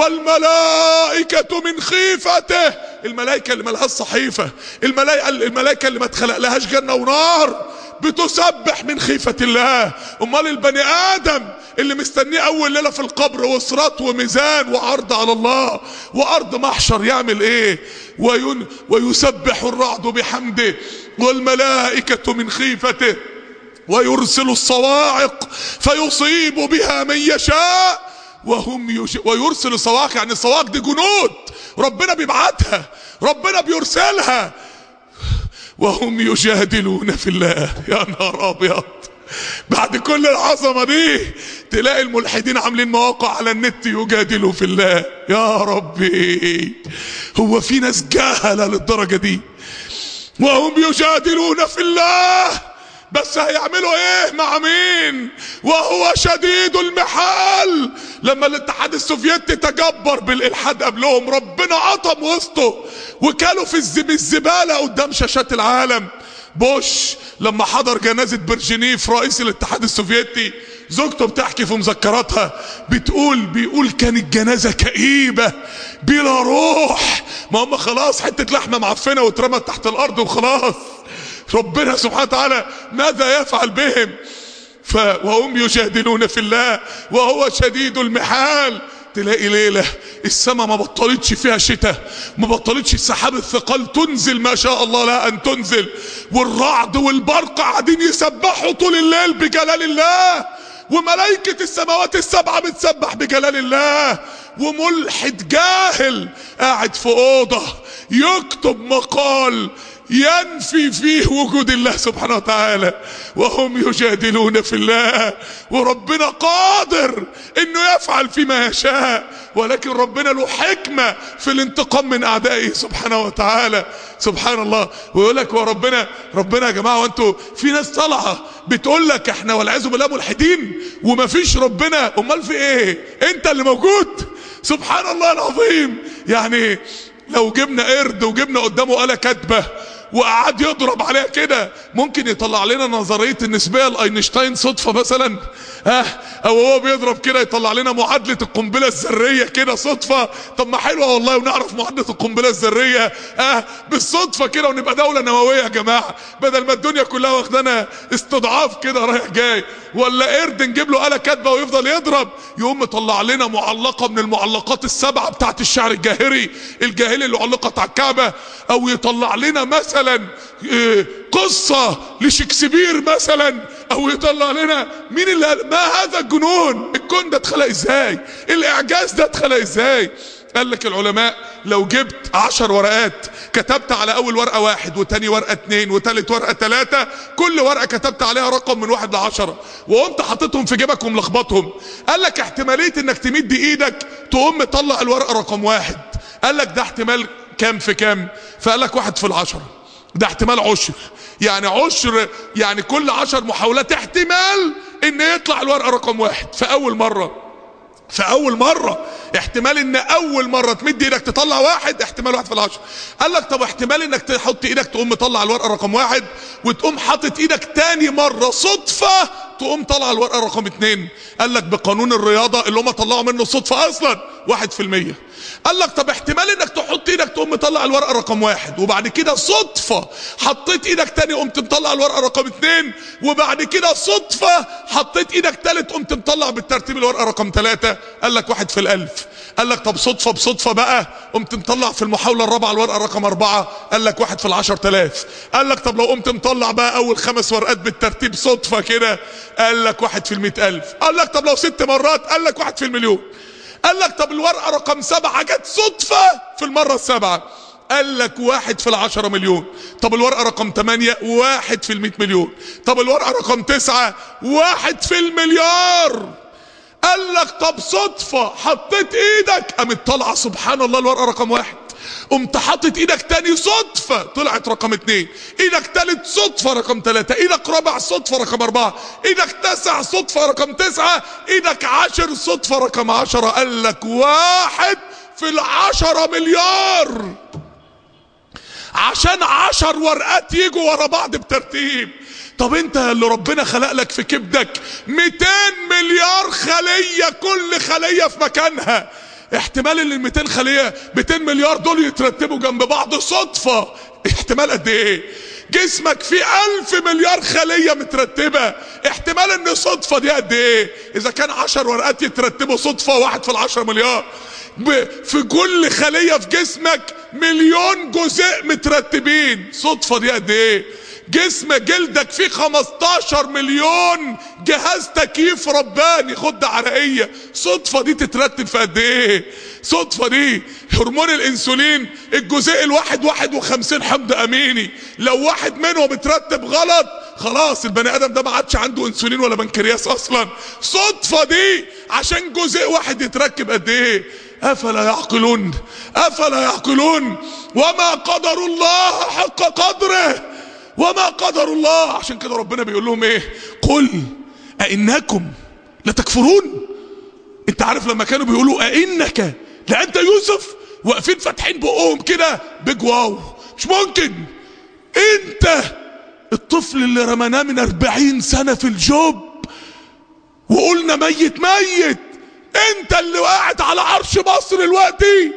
والملائكة من خيفته. الملائكة اللي ملهاش صحيفة، الملائكة اللي ما تخلق لهاش جنة ونار بتسبح من خيفة الله. امال البني ادم اللي مستنيه اول ليلة في القبر وصراط وميزان وعرض على الله وارض محشر يعمل ايه؟ ويسبح الرعد بحمده والملائكة من خيفته ويرسل الصواعق فيصيب بها من يشاء ويرسل الصواعق. يعني الصواعق دي جنود ربنا بيبعتها، ربنا بيرسلها. وهم يجادلون في الله. يا نهار ابيض، بعد كل العظمه دي تلاقي الملحدين عاملين مواقع على النت يجادلوا في الله. يا ربي، هو في ناس جاهله للدرجه دي؟ وهم يجادلون في الله، بس هيعملوا ايه مع مين؟ وهو شديد المحال. لما الاتحاد السوفيتي تجبر بالالحاد قبلهم، ربنا عطم وسطه وكالوا في الزبالة قدام شاشات العالم. بوش لما حضر جنازة برجنيف رئيس الاتحاد السوفيتي، زوجته بتحكي في مذكراتها بيقول كانت جنازة كئيبة بلا روح. ما هم خلاص حتة لحمة معفنة واترمت تحت الارض وخلاص. ربنا سبحانه وتعالى ماذا يفعل بهم؟ وهم يجادلون في الله وهو شديد المحال. تلاقي ليلة السماء ما بطلتش فيها شتاء، ما بطلتش السحاب الثقال تنزل ما شاء الله لا ان تنزل، والرعد والبرق قاعدين يسبحوا طول الليل بجلال الله، وملائكة السماوات السبعة بتسبح بجلال الله. وملحد جاهل قاعد في اوضة يكتب مقال ينفي فيه وجود الله سبحانه وتعالى. وهم يجادلون في الله، وربنا قادر انه يفعل فيما يشاء، ولكن ربنا له حكمة في الانتقام من اعدائه سبحانه وتعالى. سبحان الله. ويقول لك ربنا يا جماعة، وانتوا في ناس طالعة بتقول لك احنا والعياذ بالله ملحدين ومفيش ربنا. امال في ايه؟ انت اللي موجود. سبحان الله العظيم. يعني لو جبنا قرد وجبنا قدامه آلة كاتبة وقعد يضرب عليها كده، ممكن يطلع لنا نظرية النسبية لاينشتاين صدفة مثلا؟ او هو بيضرب كده يطلع لنا معادلة القنبلة الذرية كده صدفة. طب ما حلوة والله، ونعرف معادلة القنبلة الذرية بالصدفة كده، ونبقى دولة نووية يا جماعة، بدل ما الدنيا كلها واخدانا استضعاف كده رايح جاي. ولا قرد نجيب له آلة كاتبة ويفضل يضرب، يقوم مطلع لنا معلقة من المعلقات السبعة بتاعت الشعر الجاهلي اللي علقت على الكعبة، او يطلع لنا مثلا قصة لشكسبير مثلا، او يطلع لنا مين اللي قال ما هذا الجنون، الكون ده اتخلق ازاي، الاعجاز ده اتخلق ازاي. قال لك العلماء لو جبت 10 ورقات كتبت على اول ورقة 1 وتاني ورقة 2 وتالت ورقة 3، كل ورقة كتبت عليها رقم من 1 ل10 وقمت حاططهم في جيبك وملخبطهم، قال لك احتمالية انك تمد ايدك تقوم مطلع الورقة رقم 1، قال لك ده احتمال كام في كام؟ فقال لك 1 في 10، ده احتمال عشر، يعني عشر، يعني كل 10 محاولات احتمال ان يطلع الورقة رقم 1 في اول مرة. احتمال ان اول مرة تمد ايدك تطلع 1 احتمال 1 في 10. قال لك طب احتمال انك تحط ايدك تقوم مطلع الورقة رقم 1 وتقوم حاطط ايدك تاني مرة صدفة تقوم طلع الورقة رقم 2، قال لك بقانون الرياضة اللي هم طلعوا منه الصدفة اصلا 1%. قال لك طب احتمال انك تحط ايدك تقوم مطلع الورقة رقم 1 وبعد كده صدفة حطيت ايدك تاني قمت مطلع الورقة رقم 2 وبعد كده صدفة حطيت ايدك تالت قمت مطلع بالترتيب الورقة رقم 3، قال لك 1 في 1000. قال لك طب صدفة بصدفة بقى قمت مطلع في المحاولة الرابعة الورقة رقم 4، قال لك 1 في 10,000. قال لك طب لو قمت مطلع بقى اول 5 ورقات بالترتيب صدفة كده، قال لك 1 في 100,000. قال لك طب لو 6 مرات، قال لك 1 في المليون. قال لك طب الورقة رقم 7 جت صدفة في المرة ال7، قال لك 1 في 10 مليون. طب الورقة رقم 8 1 في 100 مليون. طب الورقة رقم 9 1 في المليار. قال لك طب صدفة حطيت ايدك قامت طالعة سبحان الله الورقة رقم 1، قمت حاطط ايدك تاني صدفة طلعت رقم 2، ايدك تالت صدفة رقم 3، ايدك رابع صدفة رقم 4، ايدك 9 صدفة رقم 9، ايدك 10 صدفة رقم 10. قال لك 1 في 10 مليار عشان 10 ورقات يجوا ورا بعض بترتيب. طب انت اللي ربنا خلق لك في كبدك 200 مليار خلية، كل خلية في مكانها، احتمال ان ال 200 خلية 200 مليار دول يترتبوا جنب بعض صدفة احتمال قد ايه؟ جسمك فيه 1000 مليار خلية مترتبة، احتمال ان صدفة دي قد ايه؟ اذا كان 10 ورقات يترتبوا صدفة 1 في 10 مليار، في كل خلية في جسمك 1,000,000 جزء مترتبين، صدفة دي قد ايه؟ جسم جلدك فيه 15 مليون جهاز تكييف رباني غدة عرقية، صدفة دي تترتب في قد ايه؟ صدفة دي هرمون الانسولين الجزيء الواحد 51 حمض اميني، لو واحد منهم اترتب غلط خلاص البني ادم ده ما عادش عنده انسولين ولا بنكرياس اصلا. صدفة دي عشان جزيء واحد يتركب قد ايه؟ افلا يعقلون، افلا يعقلون. وما قدر الله حق قدره، وما قدر الله. عشان كده ربنا بيقول لهم ايه؟ قل أئنكم لتكفرون. انت عارف لما كانوا بيقولوا أئنك لأنت يوسف واقفين فاتحين بقهم كده بيج واو، مش ممكن انت الطفل اللي رمناه من 40 سنة في الجوب وقلنا ميت، انت اللي قاعد على عرش مصر دلوقتي،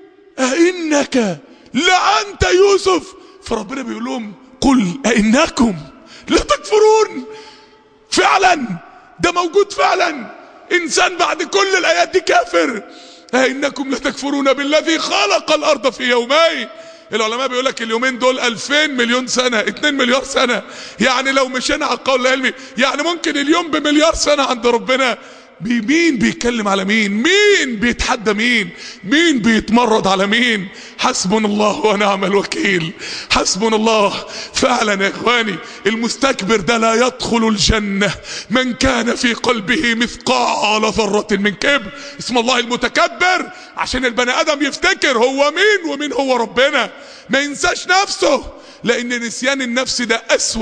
أئنك لأنت يوسف. فربنا بيقول لهم قل أئنكم لتكفرون. فعلا ده موجود فعلا، انسان بعد كل الايات دي كافر. أئنكم لتكفرون بالذي خلق الارض في يومين. العلماء بيقول لك اليومين دول 2000 مليون سنة، 2 مليار سنة، يعني لو مشينا على القول العلمي يعني ممكن اليوم بمليار سنة عند ربنا. مين بيتكلم على مين بيتحدى مين بيتمرد على مين؟ حسبنا الله ونعم الوكيل، حسبنا الله. فعلا يا اخواني المستكبر ده لا يدخل الجنة من كان في قلبه مثقال ذرة من كبر. اسم الله المتكبر عشان البني ادم يفتكر هو مين ومين هو ربنا، ما ينساش نفسه، لان نسيان النفس ده اسوأ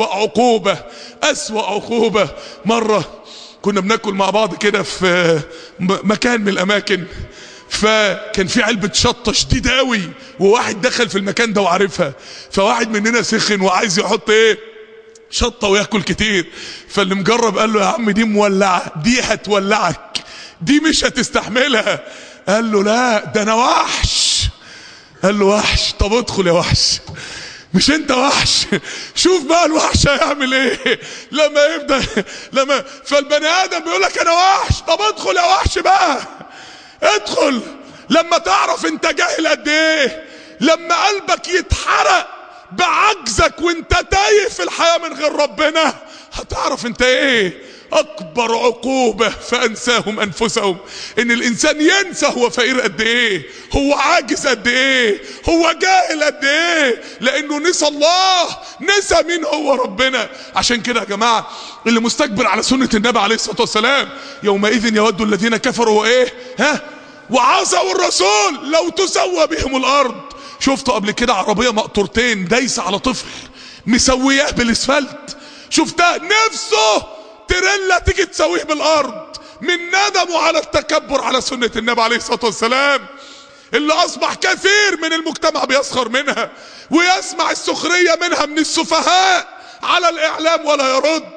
عقوبة. مرة كنا بناكل مع بعض كده في مكان من الاماكن، فكان في علبة شطة شديدة قوي وواحد دخل في المكان ده وعارفها، فواحد مننا سخن وعايز يحط ايه شطة وياكل كتير. فاللي مجرب قال له يا عم دي مولعة، دي هتولعك، دي مش هتستحملها. قال له لا ده انا وحش. قال له وحش؟ طب ادخل يا وحش. مش انت وحش؟ شوف بقى الوحش هيعمل ايه لما يبدأ فالبني ادم بيقول لك انا وحش، طب ادخل يا وحش بقى، ادخل. لما تعرف انت جاهل قد ايه، لما قلبك يتحرق بعجزك وانت تايه في الحياة من غير ربنا، هتعرف انت ايه. اكبر عقوبة فانساهم انفسهم، ان الانسان ينسى هو فقير قد ايه، هو عاجز قد ايه، هو جاهل قد ايه، لانه نسى الله، نسى مين هو ربنا. عشان كده يا جماعة اللي مستكبر على سنة النبي عليه الصلاة والسلام، يومئذ يود الذين كفروا وايه وعصوا الرسول لو تسوى بهم الارض. شفتوا قبل كده عربية مقطورتين دايسة على طفل مسوياه بالاسفلت؟ شفتها؟ نفسه تريلا تيجي تسويه بالارض من ندمه على التكبر على سنة النبي عليه الصلاة والسلام، اللي اصبح كثير من المجتمع بيسخر منها ويسمع السخرية منها من السفهاء على الاعلام ولا يرد.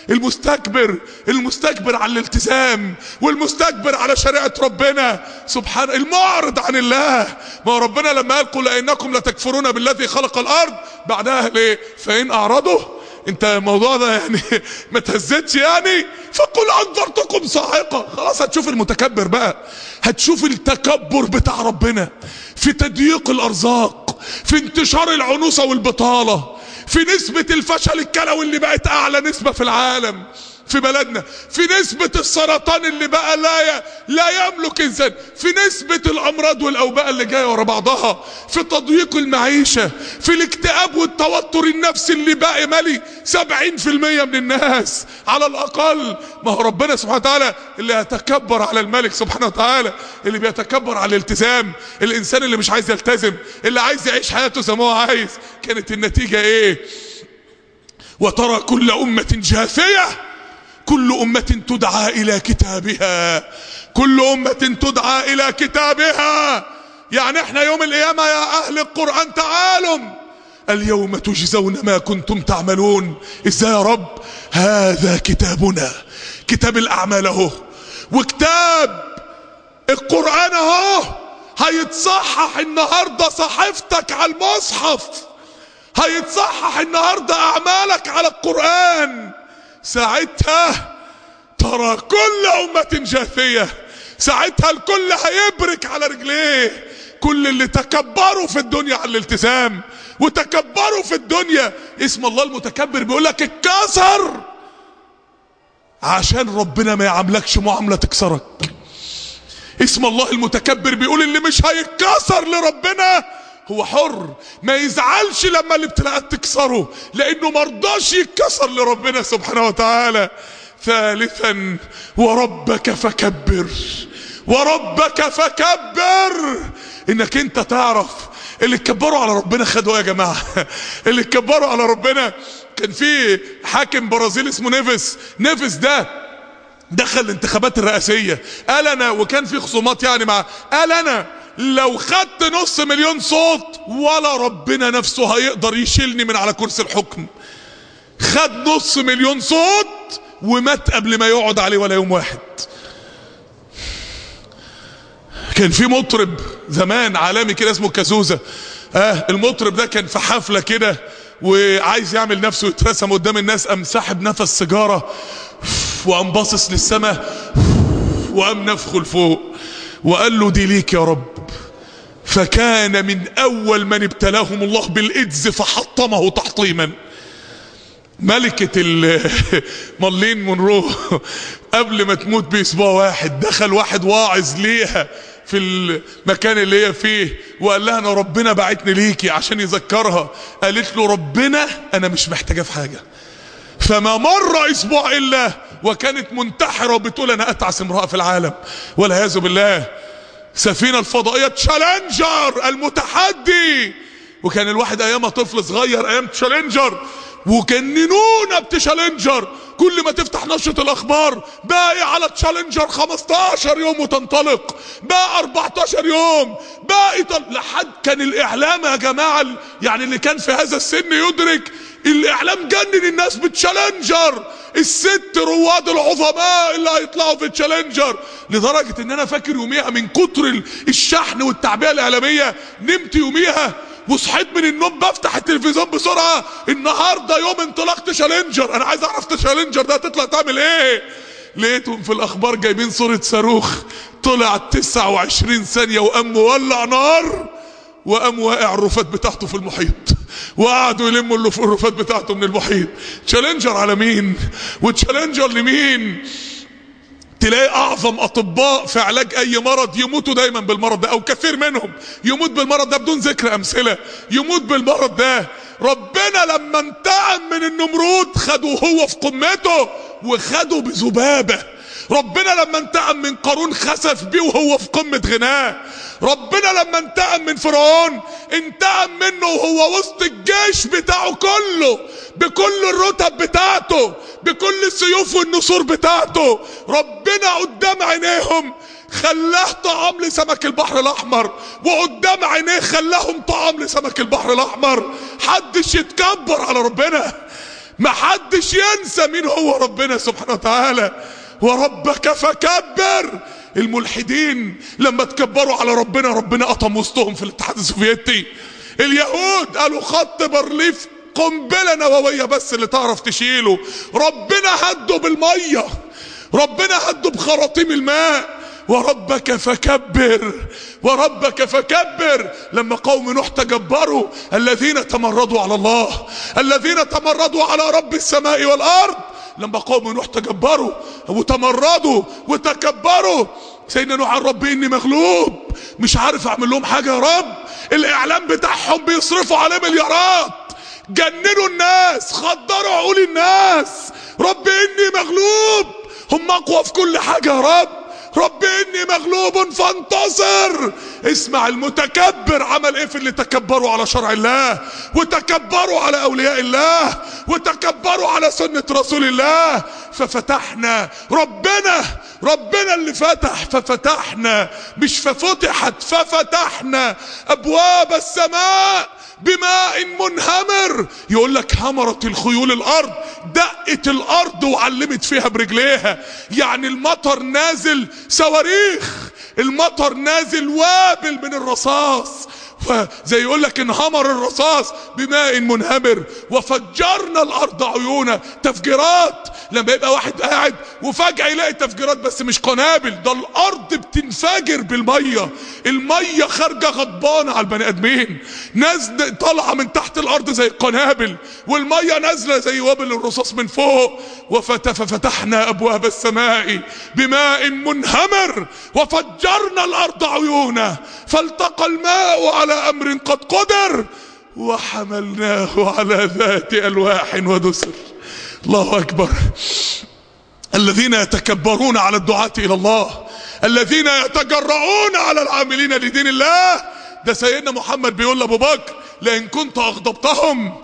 المستكبر على الالتزام، والمستكبر على شريعة ربنا سبحان، المعرض عن الله. ما ربنا لما قال قل انكم لتكفرون بالذي خلق الارض، بعدها ليه؟ فان اعرضوا، انت الموضوع ده يعني ما تهزتش يعني، فقل انذرتكم صاعقة. خلاص هتشوف المتكبر بقى، هتشوف التكبر بتاع ربنا في تضييق الارزاق، في انتشار العنوسة والبطالة، في نسبة الفشل الكلوي اللي بقت اعلى نسبة في العالم في بلدنا، في نسبة السرطان اللي بقى لا يملك انسان، في نسبة الامراض والاوبئة اللي جاية ورا بعضها، في تضييق المعيشة، في الاكتئاب والتوتر النفسي اللي بقى مالي 70% من الناس على الاقل. ما هو ربنا سبحانه وتعالى اللي يتكبر على الملك سبحانه وتعالى، اللي بيتكبر على الالتزام، الانسان اللي مش عايز يلتزم، اللي عايز يعيش حياته زي ما هو عايز. كانت النتيجة ايه؟ وترى كل امة جاثية، كل أمة تدعى إلى كتابها، كل أمة تدعى إلى كتابها. يعني احنا يوم القيامة يا أهل القرآن تعالوا اليوم تجزون ما كنتم تعملون. ازاي يا رب؟ هذا كتابنا، كتاب الأعمال اهو، وكتاب القرآن اهو هيتصحح النهاردة، صحيفتك على المصحف هيتصحح النهاردة، أعمالك على القرآن. ساعتها ترى كل أمة جاثية، ساعتها الكل هيبرك على رجليه. كل اللي تكبروا في الدنيا على الالتزام وتكبروا في الدنيا، اسم الله المتكبر بيقول لك اتكسر عشان ربنا ما يعاملكش معاملة تكسرك. اسم الله المتكبر بيقول اللي مش هيتكسر لربنا هو حر، ما يزعلش لما الابتلاءات تكسره، لانه مرضاش يتكسر لربنا سبحانه وتعالى. ثالثا وربك فكبر، وربك فكبر. انك انت تعرف اللي اتكبروا على ربنا خدوا ايه يا جماعة؟ اللي اتكبروا على ربنا، كان في حاكم برازيلي اسمه نيفيس ده دخل الانتخابات الرئاسية، قال انا، وكان في خصومات يعني مع، قال انا لو خدت 500,000 صوت ولا ربنا نفسه هيقدر يشيلني من على كرسي الحكم. خد 500,000 صوت ومات قبل ما يقعد عليه ولا يوم واحد. كان في مطرب زمان عالمي كده اسمه كازوزة، المطرب ده كان في حفلة كده وعايز يعمل نفسه يترسم قدام الناس، قام ساحب نفس سيجارة وقام باصص للسماء وقام نفخه لفوق وقال له دي ليك يا رب. فكان من اول من ابتلاهم الله بالايدز فحطمه تحطيما. ملكة مارلين مونرو قبل ما تموت باسبوع واحد دخل واحد واعظ ليها في المكان اللي هي فيه وقال لها انا ربنا بعتني ليكي عشان يذكرها. قالت له ربنا انا مش محتاجة في حاجة. فما مر اسبوع الا وكانت منتحرة وبتقول انا اتعس امرأة في العالم والعياذ بالله. سفينة الفضائية تشالنجر المتحدي، وكان الواحد ايامها طفل صغير ايام تشالنجر وجننونا بتشالنجر. كل ما تفتح نشرة الاخبار باقي على تشالنجر 15 يوم وتنطلق، باقي 14 يوم، باقي لحد كان الاعلام يا جماعة يعني اللي كان في هذا السن يدرك الاعلام جنن الناس بتشالنجر الست رواد العظماء اللي هيطلعوا في تشالنجر، لدرجة ان انا فاكر يوميها من كتر الشحن والتعبئة الاعلامية نمت يوميها وصحيت من النوم بفتح التلفزيون بسرعة، النهاردة يوم انطلاق تشالنجر، انا عايز اعرف تشالنجر ده هتطلع تعمل ايه. لقيتهم في الاخبار جايبين صورة صاروخ طلع 29 ثانية وقام مولع نار وقام واقع الرفات بتاعته في المحيط، وقعدوا يلموا الرفات بتاعته من المحيط. تشالنجر على مين وتشالنجر لمين؟ تلاقي اعظم اطباء في علاج اي مرض يموتوا دايما بالمرض ده، او كثير منهم يموت بالمرض ده بدون ذكر امثله، يموت بالمرض ده. ربنا لما انتقم من النمرود خده هو في قمته وخده بذبابه. ربنا لما انتقم من قارون خسف بيه وهو في قمة غناه. ربنا لما انتقم من فرعون انتقم منه وهو وسط الجيش بتاعه كله، بكل الرتب بتاعته، بكل السيوف والنسور بتاعته. ربنا قدام عينيهم خلاه طعام لسمك البحر الاحمر، وقدام عينيه خلاهم طعام لسمك البحر الاحمر. حدش يتكبر على ربنا، محدش ينسى مين هو ربنا سبحانه وتعالى. وربك فكبر. الملحدين لما تكبروا على ربنا، ربنا قطم وسطهم في الاتحاد السوفيتي. اليهود قالوا خط بارليف قنبلة نووية بس اللي تعرف تشيله، ربنا هده بالمية، ربنا هده بخراطيم الماء. وربك فكبر، وربك فكبر. لما قوم نوح تجبروا، الذين تمردوا على الله، الذين تمردوا على رب السماء والارض، لما قوم نوح تجبروا وتمردوا وتكبروا، سيدنا نوح قال ربي اني مغلوب مش عارف اعمل لهم حاجه يا رب. الاعلام بتاعهم بيصرفوا عليه مليارات، جننوا الناس، خدروا عقول الناس. ربي اني مغلوب، هم اقوى في كل حاجه يا رب. ربي اني مغلوب فانتصر. اسمع المتكبر عمل ايه في اللي تكبروا على شرع الله، وتكبروا على اولياء الله، وتكبروا على سنة رسول الله. ففتحنا، ربنا اللي فتح، ففتحنا مش ففتحت، ففتحنا ابواب السماء بماء منهمر. يقول لك همرت الخيول الارض، دقت الارض وعلمت فيها برجليها. يعني المطر نازل صواريخ، المطر نازل وابل من الرصاص. فزي يقول لك انهمر الرصاص بماء منهمر. وفجرنا الارض عيونا، تفجيرات. لما يبقى واحد قاعد وفجأة يلاقي تفجيرات بس مش قنابل، ده الارض بتنفجر بالمية، المية خارجة غضبانة على البني ادمين، نازل طالعة من تحت الارض زي القنابل، والمية نازلة زي وابل الرصاص من فوق. ففتحنا ابواب السماء بماء منهمر وفجرنا الارض عيونا فالتقى الماء على امر قد قدر وحملناه على ذات الواح ودسر. الله اكبر. الذين يتكبرون على الدعاة الى الله، الذين يتجرؤون على العاملين لدين الله. ده سيدنا محمد بيقول لابو بكر لئن كنت اغضبتهم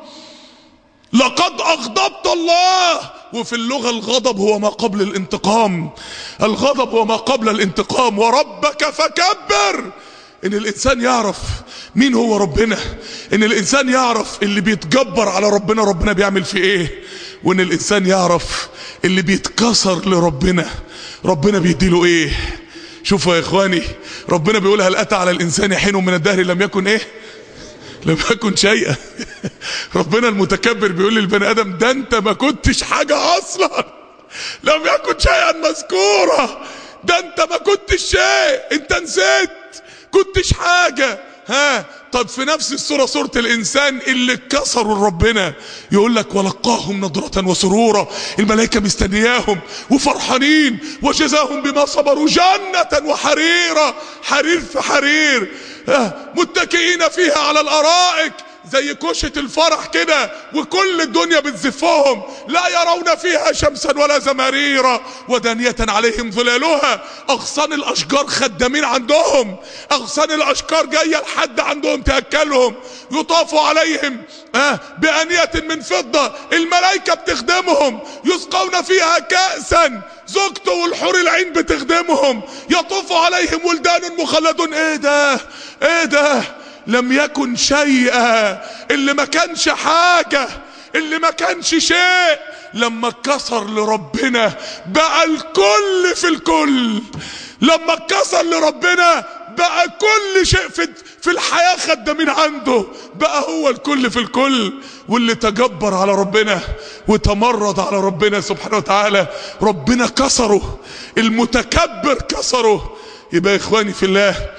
لقد اغضبت الله. وفي اللغة الغضب هو ما قبل الانتقام، الغضب هو ما قبل الانتقام. وربك فكبر. ان الانسان يعرف مين هو ربنا، ان الانسان يعرف اللي بيتجبر على ربنا ربنا بيعمل فيه ايه، وان الانسان يعرف اللي بيتكسر لربنا ربنا بيديله ايه. شوفوا يا اخواني، ربنا بيقول هل اتى على الانسان حين من الدهر لم يكن ايه، لم يكن شيئا. ربنا المتكبر بيقول للبني ادم ده انت ما كنتش حاجة اصلا، لم يكن شيئا مذكورا، ده انت ما كنتش شيء، انت نسيت كنتش حاجة. طب في نفس السورة سورة الانسان اللي اتكسروا ربنا يقول لك ولقاهم نضرة وسرورا، الملائكة مستنياهم وفرحانين، وجزاهم بما صبروا جنة وحريرا، حرير في حرير، متكئين فيها على الارائك زي كوشة الفرح كده، وكل الدنيا بتزفهم، لا يرون فيها شمسا ولا زمهريرا، ودانية عليهم ظلالها. اغصان الاشجار خدامين عندهم، اغصان الاشجار جاية لحد عندهم تأكلهم. يطاف عليهم بآنية من فضة، الملائكة بتخدمهم، يسقون فيها كأسا، زوجته والحور العين بتخدمهم، يطوف عليهم ولدان مخلدون. ايه ده، ايه ده، لم يكن شيئا، اللي ما كانش حاجة اللي ما كانش شيء لما اتكسر لربنا بقى الكل في الكل. لما اتكسر لربنا بقى كل شيء في الحياة خدامين عنده، بقى هو الكل في الكل. واللي تجبر على ربنا وتمرد على ربنا سبحانه وتعالى ربنا كسره، المتكبر كسره. يبقى يا اخواني في الله،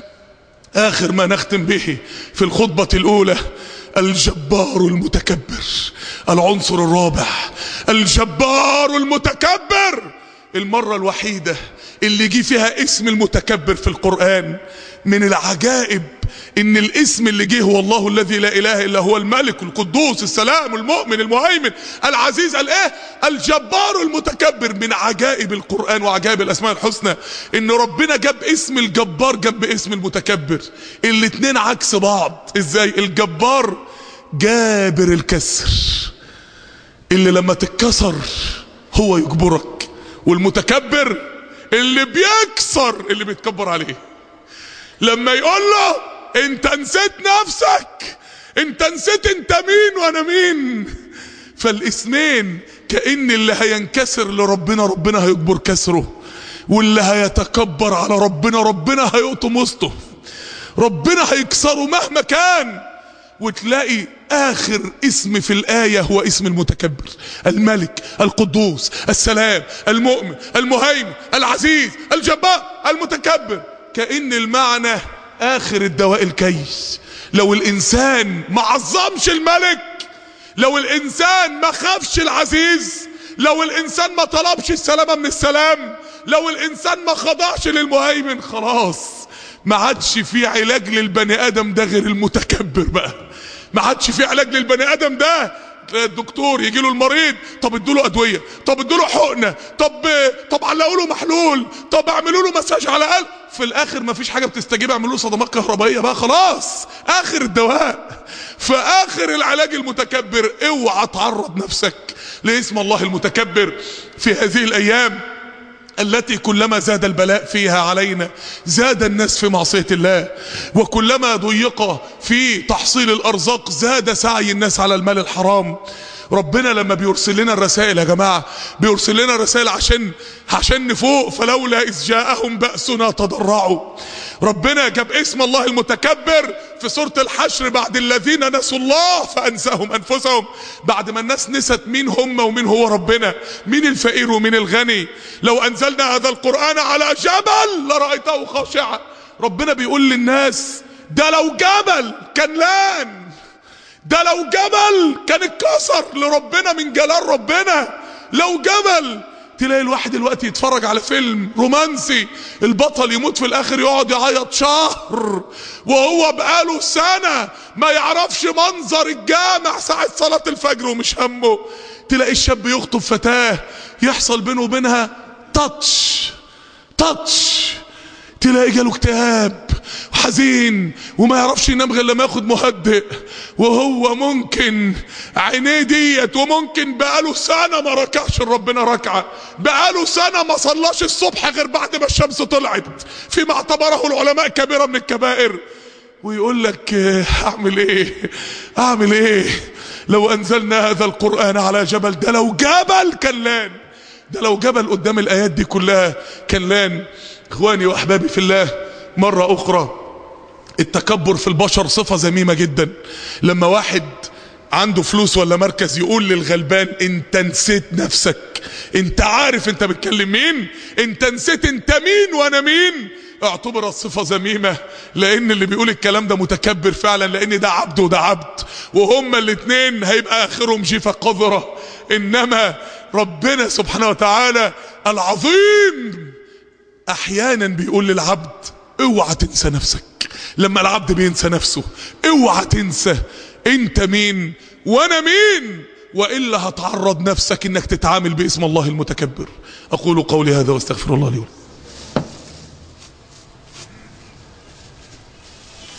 اخر ما نختم به في الخطبة الاولى الجبار المتكبر، العنصر الرابع الجبار المتكبر. المرة الوحيدة اللي جه فيها اسم المتكبر في القرآن. من العجائب ان الاسم اللي جه هو الله الذي لا اله الا هو الملك القدوس السلام المؤمن المهيمن العزيز الجبار المتكبر. من عجائب القرآن وعجائب الاسماء الحسنى ان ربنا جاب اسم الجبار جنب اسم المتكبر، الاتنين عكس بعض. ازاي؟ الجبار جابر الكسر، اللي لما تتكسر هو يجبرك، والمتكبر اللي بيكسر اللي بيتكبر عليه. لما يقول له انت نسيت نفسك، انت نسيت انت مين وانا مين. فالاسمين كأن اللي هينكسر لربنا ربنا هيجبر كسره، واللي هيتكبر على ربنا ربنا هيقطم وسطه، ربنا هيكسره مهما كان. وتلاقي اخر اسم في الآية هو اسم المتكبر، الملك القدوس السلام المؤمن المهيمن العزيز الجبار المتكبر. كأن المعنى اخر الدواء الكيس. لو الانسان ما عظمش الملك، لو الانسان ما خافش العزيز، لو الانسان ما طلبش السلامة من السلام، لو الانسان ما خضعش للمهيمن، خلاص ما عادش في علاج للبني ادم ده غير المتكبر بقى. ما عادش في علاج للبني ادم ده. الدكتور يجي له المريض، طب ادوا له ادويه، طب ادوا له حقنه، طب علقوا له محلول، طب اعملوا له مساج على الاقل. في الاخر ما فيش حاجه بتستجيب، اعملوا له صدمات كهربائيه بقى، خلاص اخر الدواء. فاخر العلاج المتكبر. اوعى تعرض نفسك لاسم الله المتكبر في هذه الايام التي كلما زاد البلاء فيها علينا زاد الناس في معصية الله، وكلما ضيق في تحصيل الارزاق زاد سعي الناس على المال الحرام. ربنا لما بيرسل لنا الرسائل يا جماعة بيرسل لنا الرسائل عشان نفوق. فلولا إذ جاءهم بأسنا تضرعوا. ربنا جاب اسم الله المتكبر في سورة الحشر بعد الذين نسوا الله فأنساهم أنفسهم. بعد ما الناس نست مين هم ومين هو ربنا، مين الفقير ومين الغني. لو أنزلنا هذا القرآن على جبل لرأيته خاشعا. ربنا بيقول للناس ده لو جبل كان لان، ده لو جبل كان اتكسر لربنا من جلال ربنا. لو جبل. تلاقي الواحد دلوقتي يتفرج على فيلم رومانسي، البطل يموت في الاخر يقعد يعيط شهر وهو بقاله سنة ما يعرفش منظر الجامع ساعة صلاة الفجر ومش همه. تلاقي الشاب يخطب فتاة يحصل بينه وبينها تاتش، تلاقي جاله اكتئاب وحزين وما يعرفش ينام غير لما ياخد مهدئ، وهو ممكن عينيه ديت وممكن بقاله سنة ما ركعش ربنا ركعة، بقاله سنة ما صلاش الصبح غير بعد ما الشمس طلعت فيما اعتبره العلماء كبيرة من الكبائر. ويقول لك اعمل ايه لو انزلنا هذا القرآن على جبل. ده لو جبل كان لان، ده لو جبل قدام الايات دي كلها كان لان. اخواني واحبابي في الله، مرة اخرى التكبر في البشر صفة ذميمة جدا. لما واحد عنده فلوس ولا مركز يقول للغلبان انت نسيت نفسك، انت عارف انت بتكلم مين، انت نسيت انت مين وانا مين، اعتبرت صفة ذميمة. لان اللي بيقول الكلام ده متكبر فعلا، لان ده عبد وده عبد، وهما الاتنين هيبقى اخرهم جيفة قذرة. انما ربنا سبحانه وتعالى العظيم احيانا بيقول للعبد اوعى تنسى نفسك. لما العبد بينسى نفسه اوعى تنسى انت مين وانا مين، وإلا هتعرض نفسك انك تتعامل باسم الله المتكبر. اقول قولي هذا واستغفر الله لي ولكم.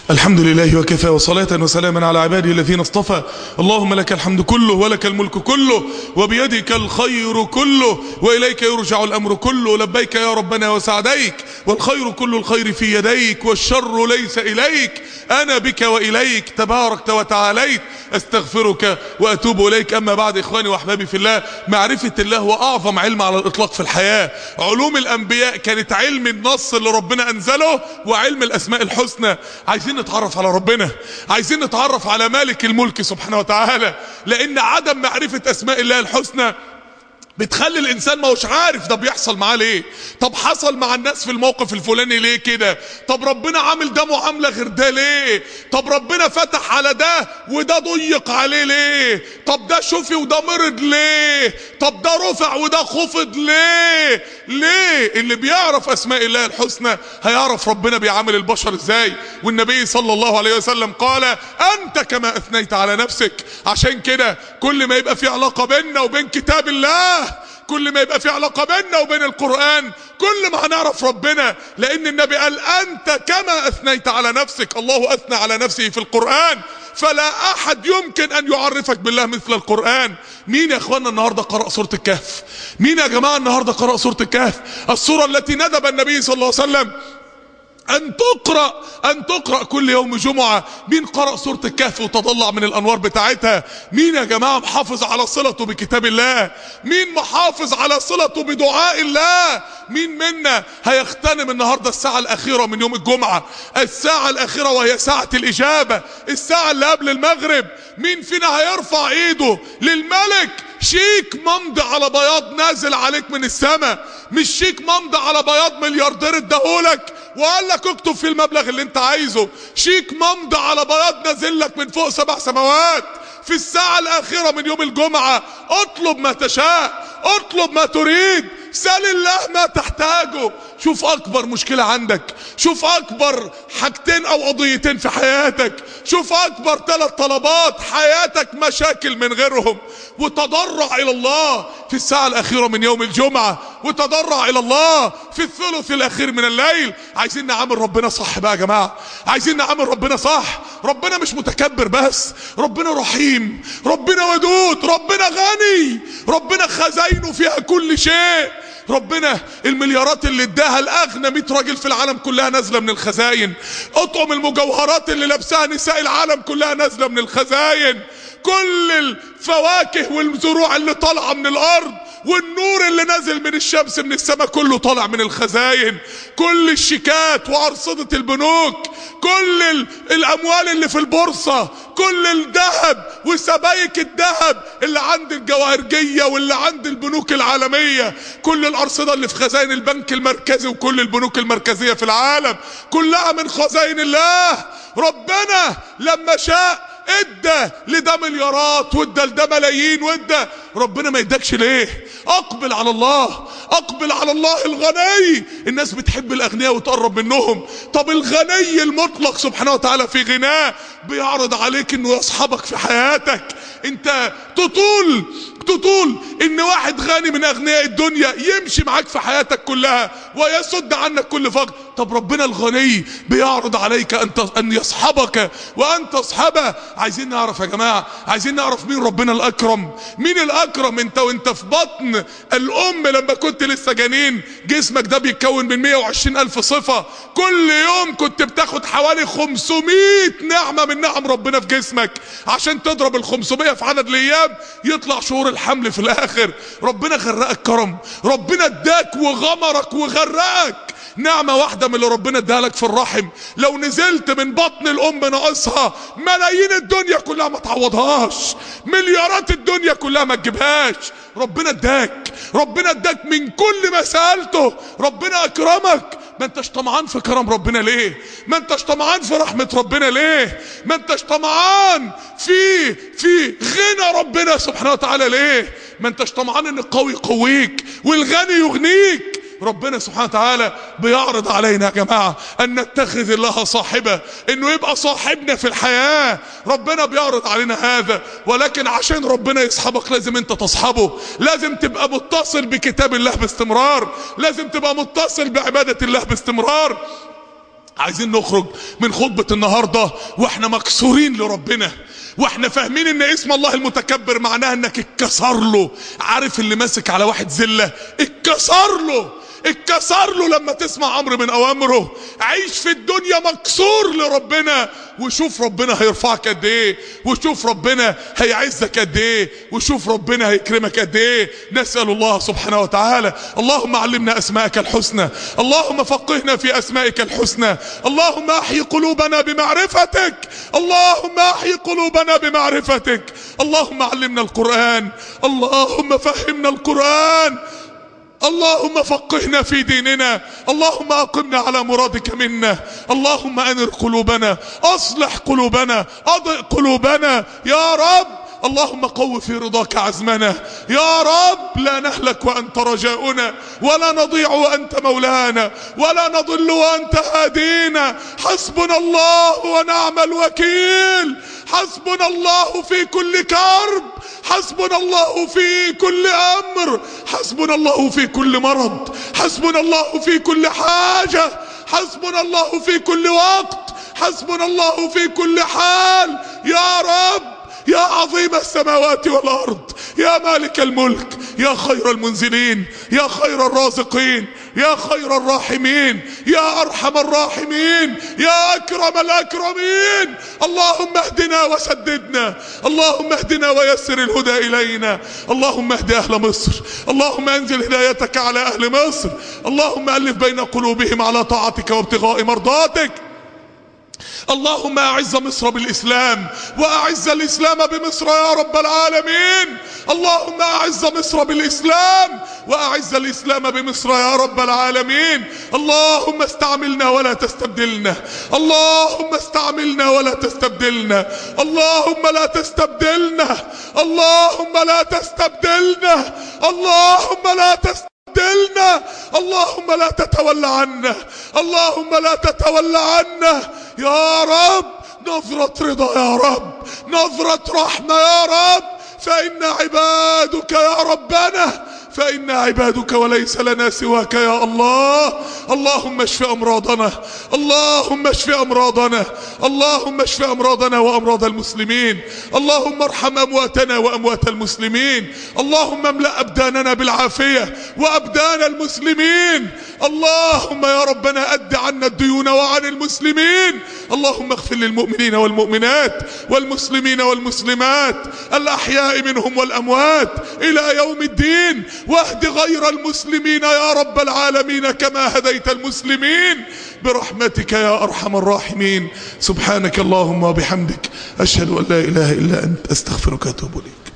الحمد لله وكفى، وصلاة وسلاما على عباده الذين اصطفى. اللهم لك الحمد كله ولك الملك كله وبيدك الخير كله وإليك يرجع الأمر كله. لبيك يا ربنا وسعديك، والخير كل الخير في يديك والشر ليس إليك، أنا بك وإليك تباركت وتعاليت، أستغفرك وأتوب إليك. أما بعد، إخواني وأحبابي في الله، معرفة الله هو أعظم علم على الإطلاق في الحياة. علوم الأنبياء كانت علم النص اللي ربنا أنزله وعلم الأسماء الحسنى. عايزين نتعرف على ربنا، عايزين نتعرف على مالك الملك سبحانه وتعالى، لأن عدم معرفة أسماء الله الحسنى بتخلي الانسان ما هوش عارف ده بيحصل معاه ليه. طب حصل مع الناس في الموقف الفلاني ليه كده؟ طب ربنا عامل ده معامله غير ده ليه؟ طب ربنا فتح على ده وده ضيق عليه ليه؟ طب ده شفي وده مرض ليه؟ طب ده رفع وده خفض ليه؟ ليه؟ اللي بيعرف اسماء الله الحسنى هيعرف ربنا بيعامل البشر ازاي. والنبي صلى الله عليه وسلم قال: انت كما اثنيت على نفسك. عشان كده كل ما يبقى في علاقه بيننا وبين كتاب الله، كل ما يبقى في علاقة بيننا وبين القرآن، كل ما هنعرف ربنا. لأن النبي قال: أنت كما أثنيت على نفسك. الله أثنى على نفسه في القرآن، فلا أحد يمكن أن يعرفك بالله مثل القرآن. مين يا أخوانا النهاردة قرأ سورة الكهف؟ مين يا جماعة النهاردة قرأ سورة الكهف؟ السورة التي ندب النبي صلى الله عليه وسلم أن تقرأ كل يوم جمعة. مين قرأ سورة الكهف وتطلع من الأنوار بتاعتها؟ مين يا جماعة محافظ على صلته بكتاب الله؟ مين محافظ على صلته بدعاء الله؟ مين منا هيغتنم النهاردة الساعة الأخيرة من يوم الجمعة، الساعة الأخيرة وهي ساعة الإجابة، الساعة اللي قبل المغرب؟ مين فينا هيرفع ايده للملك شيك ممضي على بياض نازل عليك من السماء، مش شيك ممضي على بياض ملياردير اداهولك وقال لك اكتب في المبلغ اللي انت عايزه، شيك ممضي على بياض نازل لك من فوق 7 سماوات؟ في الساعة الأخيرة من يوم الجمعة اطلب ما تشاء، اطلب ما تريد، سل الله ما تحتاجه. شوف أكبر مشكلة عندك، شوف أكبر حاجتين أو قضيتين في حياتك، شوف أكبر 3 طلبات حياتك مشاكل من غيرهم، وتضرع إلى الله في الساعة الأخيرة من يوم الجمعة، وتضرع إلى الله في الثلث الأخير من الليل. عايزين نعامل ربنا صح بقى يا جماعة، عايزين نعامل ربنا صح. ربنا مش متكبر بس، ربنا رحيم، ربنا ودود، ربنا غني، ربنا خزاينه فيها كل شيء. ربنا المليارات اللي اداها الاغنى 100 راجل في العالم كلها نازله من الخزاين، اطعم المجوهرات اللي لابسها نساء العالم كلها نازله من الخزاين، كل الفواكه والزروع اللي طالعه من الارض والنور اللي نازل من الشمس من السماء كله طالع من الخزاين، كل الشيكات وارصده البنوك، كل الاموال اللي في البورصه، كل الذهب وسبائك الذهب اللي عند الجواهرجيه واللي عند البنوك العالميه، كل الارصده اللي في خزائن البنك المركزي وكل البنوك المركزيه في العالم كلها من خزائن الله. ربنا لما شاء ادى لده مليارات وادى لده ملايين وادى، ربنا ما يدكش ليه؟ اقبل على الله، اقبل على الله الغني. الناس بتحب الاغنياء وتقرب منهم، طب الغني المطلق سبحانه وتعالى في غناه بيعرض عليك انه يصحبك في حياتك. انت تطول ان واحد غني من اغنياء الدنيا يمشي معاك في حياتك كلها ويسد عنك كل فقر. طب ربنا الغني بيعرض عليك ان يصحبك وان تصحبه. عايزين نعرف يا جماعة، عايزين نعرف مين ربنا الاكرم. مين الاكرم؟ انت في بطن الام لما كنت لسه جنين، جسمك ده بيتكون من 120,000 صفة، كل يوم كنت بتاخد حوالي 500 نعمة من نعم ربنا في جسمك، عشان تضرب ال 500 في عدد الايام يطلع شهور الحمل في الاخر. ربنا غرقك كرم، ربنا اداك وغمرك وغرقك. نعمة واحدة من اللي ربنا اداها لك في الرحم لو نزلت من بطن الام ناقصها ملايين الدنيا كلها ما تعوضهاش، مليارات الدنيا كلها ما تجيبهاش. ربنا اداك من كل ما سألته. ربنا اكرمك، ما انتش طمعان في كرم ربنا ليه؟ ما انتش طمعان في رحمة ربنا ليه؟ ما انتش طمعان في غنى ربنا سبحانه وتعالى ليه؟ ما انتش طمعان ان القوي يقويك والغني يغنيك؟ ربنا سبحانه وتعالى بيعرض علينا يا جماعة ان نتخذ الله صاحبة، انه يبقى صاحبنا في الحياة. ربنا بيعرض علينا هذا، ولكن عشان ربنا يصحبك لازم انت تصحبه، لازم تبقى متصل بكتاب الله باستمرار، لازم تبقى متصل بعبادة الله باستمرار. عايزين نخرج من خطبة النهاردة واحنا مكسورين لربنا، واحنا فاهمين ان اسم الله المتكبر معناها انك اتكسر له. عارف اللي ماسك على واحد زلة اتكسر له لما تسمع امر من اوامره. عيش في الدنيا مكسور لربنا، وشوف ربنا هيرفعك قد ايه، وشوف ربنا هيعزك قد ايه، وشوف ربنا هيكرمك قد ايه. نسأل الله سبحانه وتعالى اللهم علمنا اسماءك الحسنى، اللهم فقهنا في اسمائك الحسنى، اللهم احي قلوبنا بمعرفتك، اللهم احي قلوبنا بمعرفتك، اللهم علمنا القرآن، اللهم فهمنا القرآن، اللهم فقهنا في ديننا، اللهم اقمنا على مرادك منا، اللهم انر قلوبنا، اصلح قلوبنا، اضئ قلوبنا يا رب. اللهم قو في رضاك عزمنا يا رب. لا نهلك وانت رجاؤنا، ولا نضيع وانت مولانا، ولا نضل وانت هادينا. حسبنا الله ونعم الوكيل، حسبنا الله في كل كرب، حسبنا الله في كل امر، حسبنا الله في كل مرض، حسبنا الله في كل حاجة، حسبنا الله في كل وقت، حسبنا الله في كل حال يا رب. يا عظيم السماوات والارض، يا مالك الملك، يا خير المنزلين، يا خير الرازقين، يا خير الراحمين، يا ارحم الراحمين، يا اكرم الاكرمين. اللهم اهدنا وسددنا، اللهم اهدنا ويسر الهدى الينا، اللهم اهد اهل مصر، اللهم انزل هدايتك على اهل مصر، اللهم الف بين قلوبهم على طاعتك وابتغاء مرضاتك. اللهم اعز مصر بالاسلام، واعز الاسلام بمصر يا رب العالمين. اللهم اعز مصر بالاسلام، واعز الاسلام بمصر يا رب العالمين. اللهم استعملنا ولا تستبدلنا، اللهم استعملنا ولا تستبدلنا، اللهم لا تستبدلنا، اللهم لا تستبدلنا، اللهم لا تستبدلنا، اللهم لا تتولى عنا، اللهم لا تتولى عنا يا رب. نظرة رضا يا رب، نظرة رحمة يا رب، فإن عبادك يا ربنا، فإن عبادك وليس لنا سواك يا الله. اللهم اشف أمراضنا، اللهم اشف أمراضنا، اللهم اشف أمراضنا وأمراض المسلمين، اللهم ارحم أمواتنا وأموات المسلمين، اللهم املأ أبداننا بالعافية وأبدان المسلمين. اللهم يا ربنا أد عنا الديون وعن المسلمين. اللهم اغفر للمؤمنين والمؤمنات والمسلمين والمسلمات الأحياء منهم والأموات إلى يوم الدين، واهد غير المسلمين يا رب العالمين كما هديت المسلمين برحمتك يا أرحم الراحمين. سبحانك اللهم وبحمدك، أشهد أن لا إله إلا أنت، أستغفرك وأتوب إليك.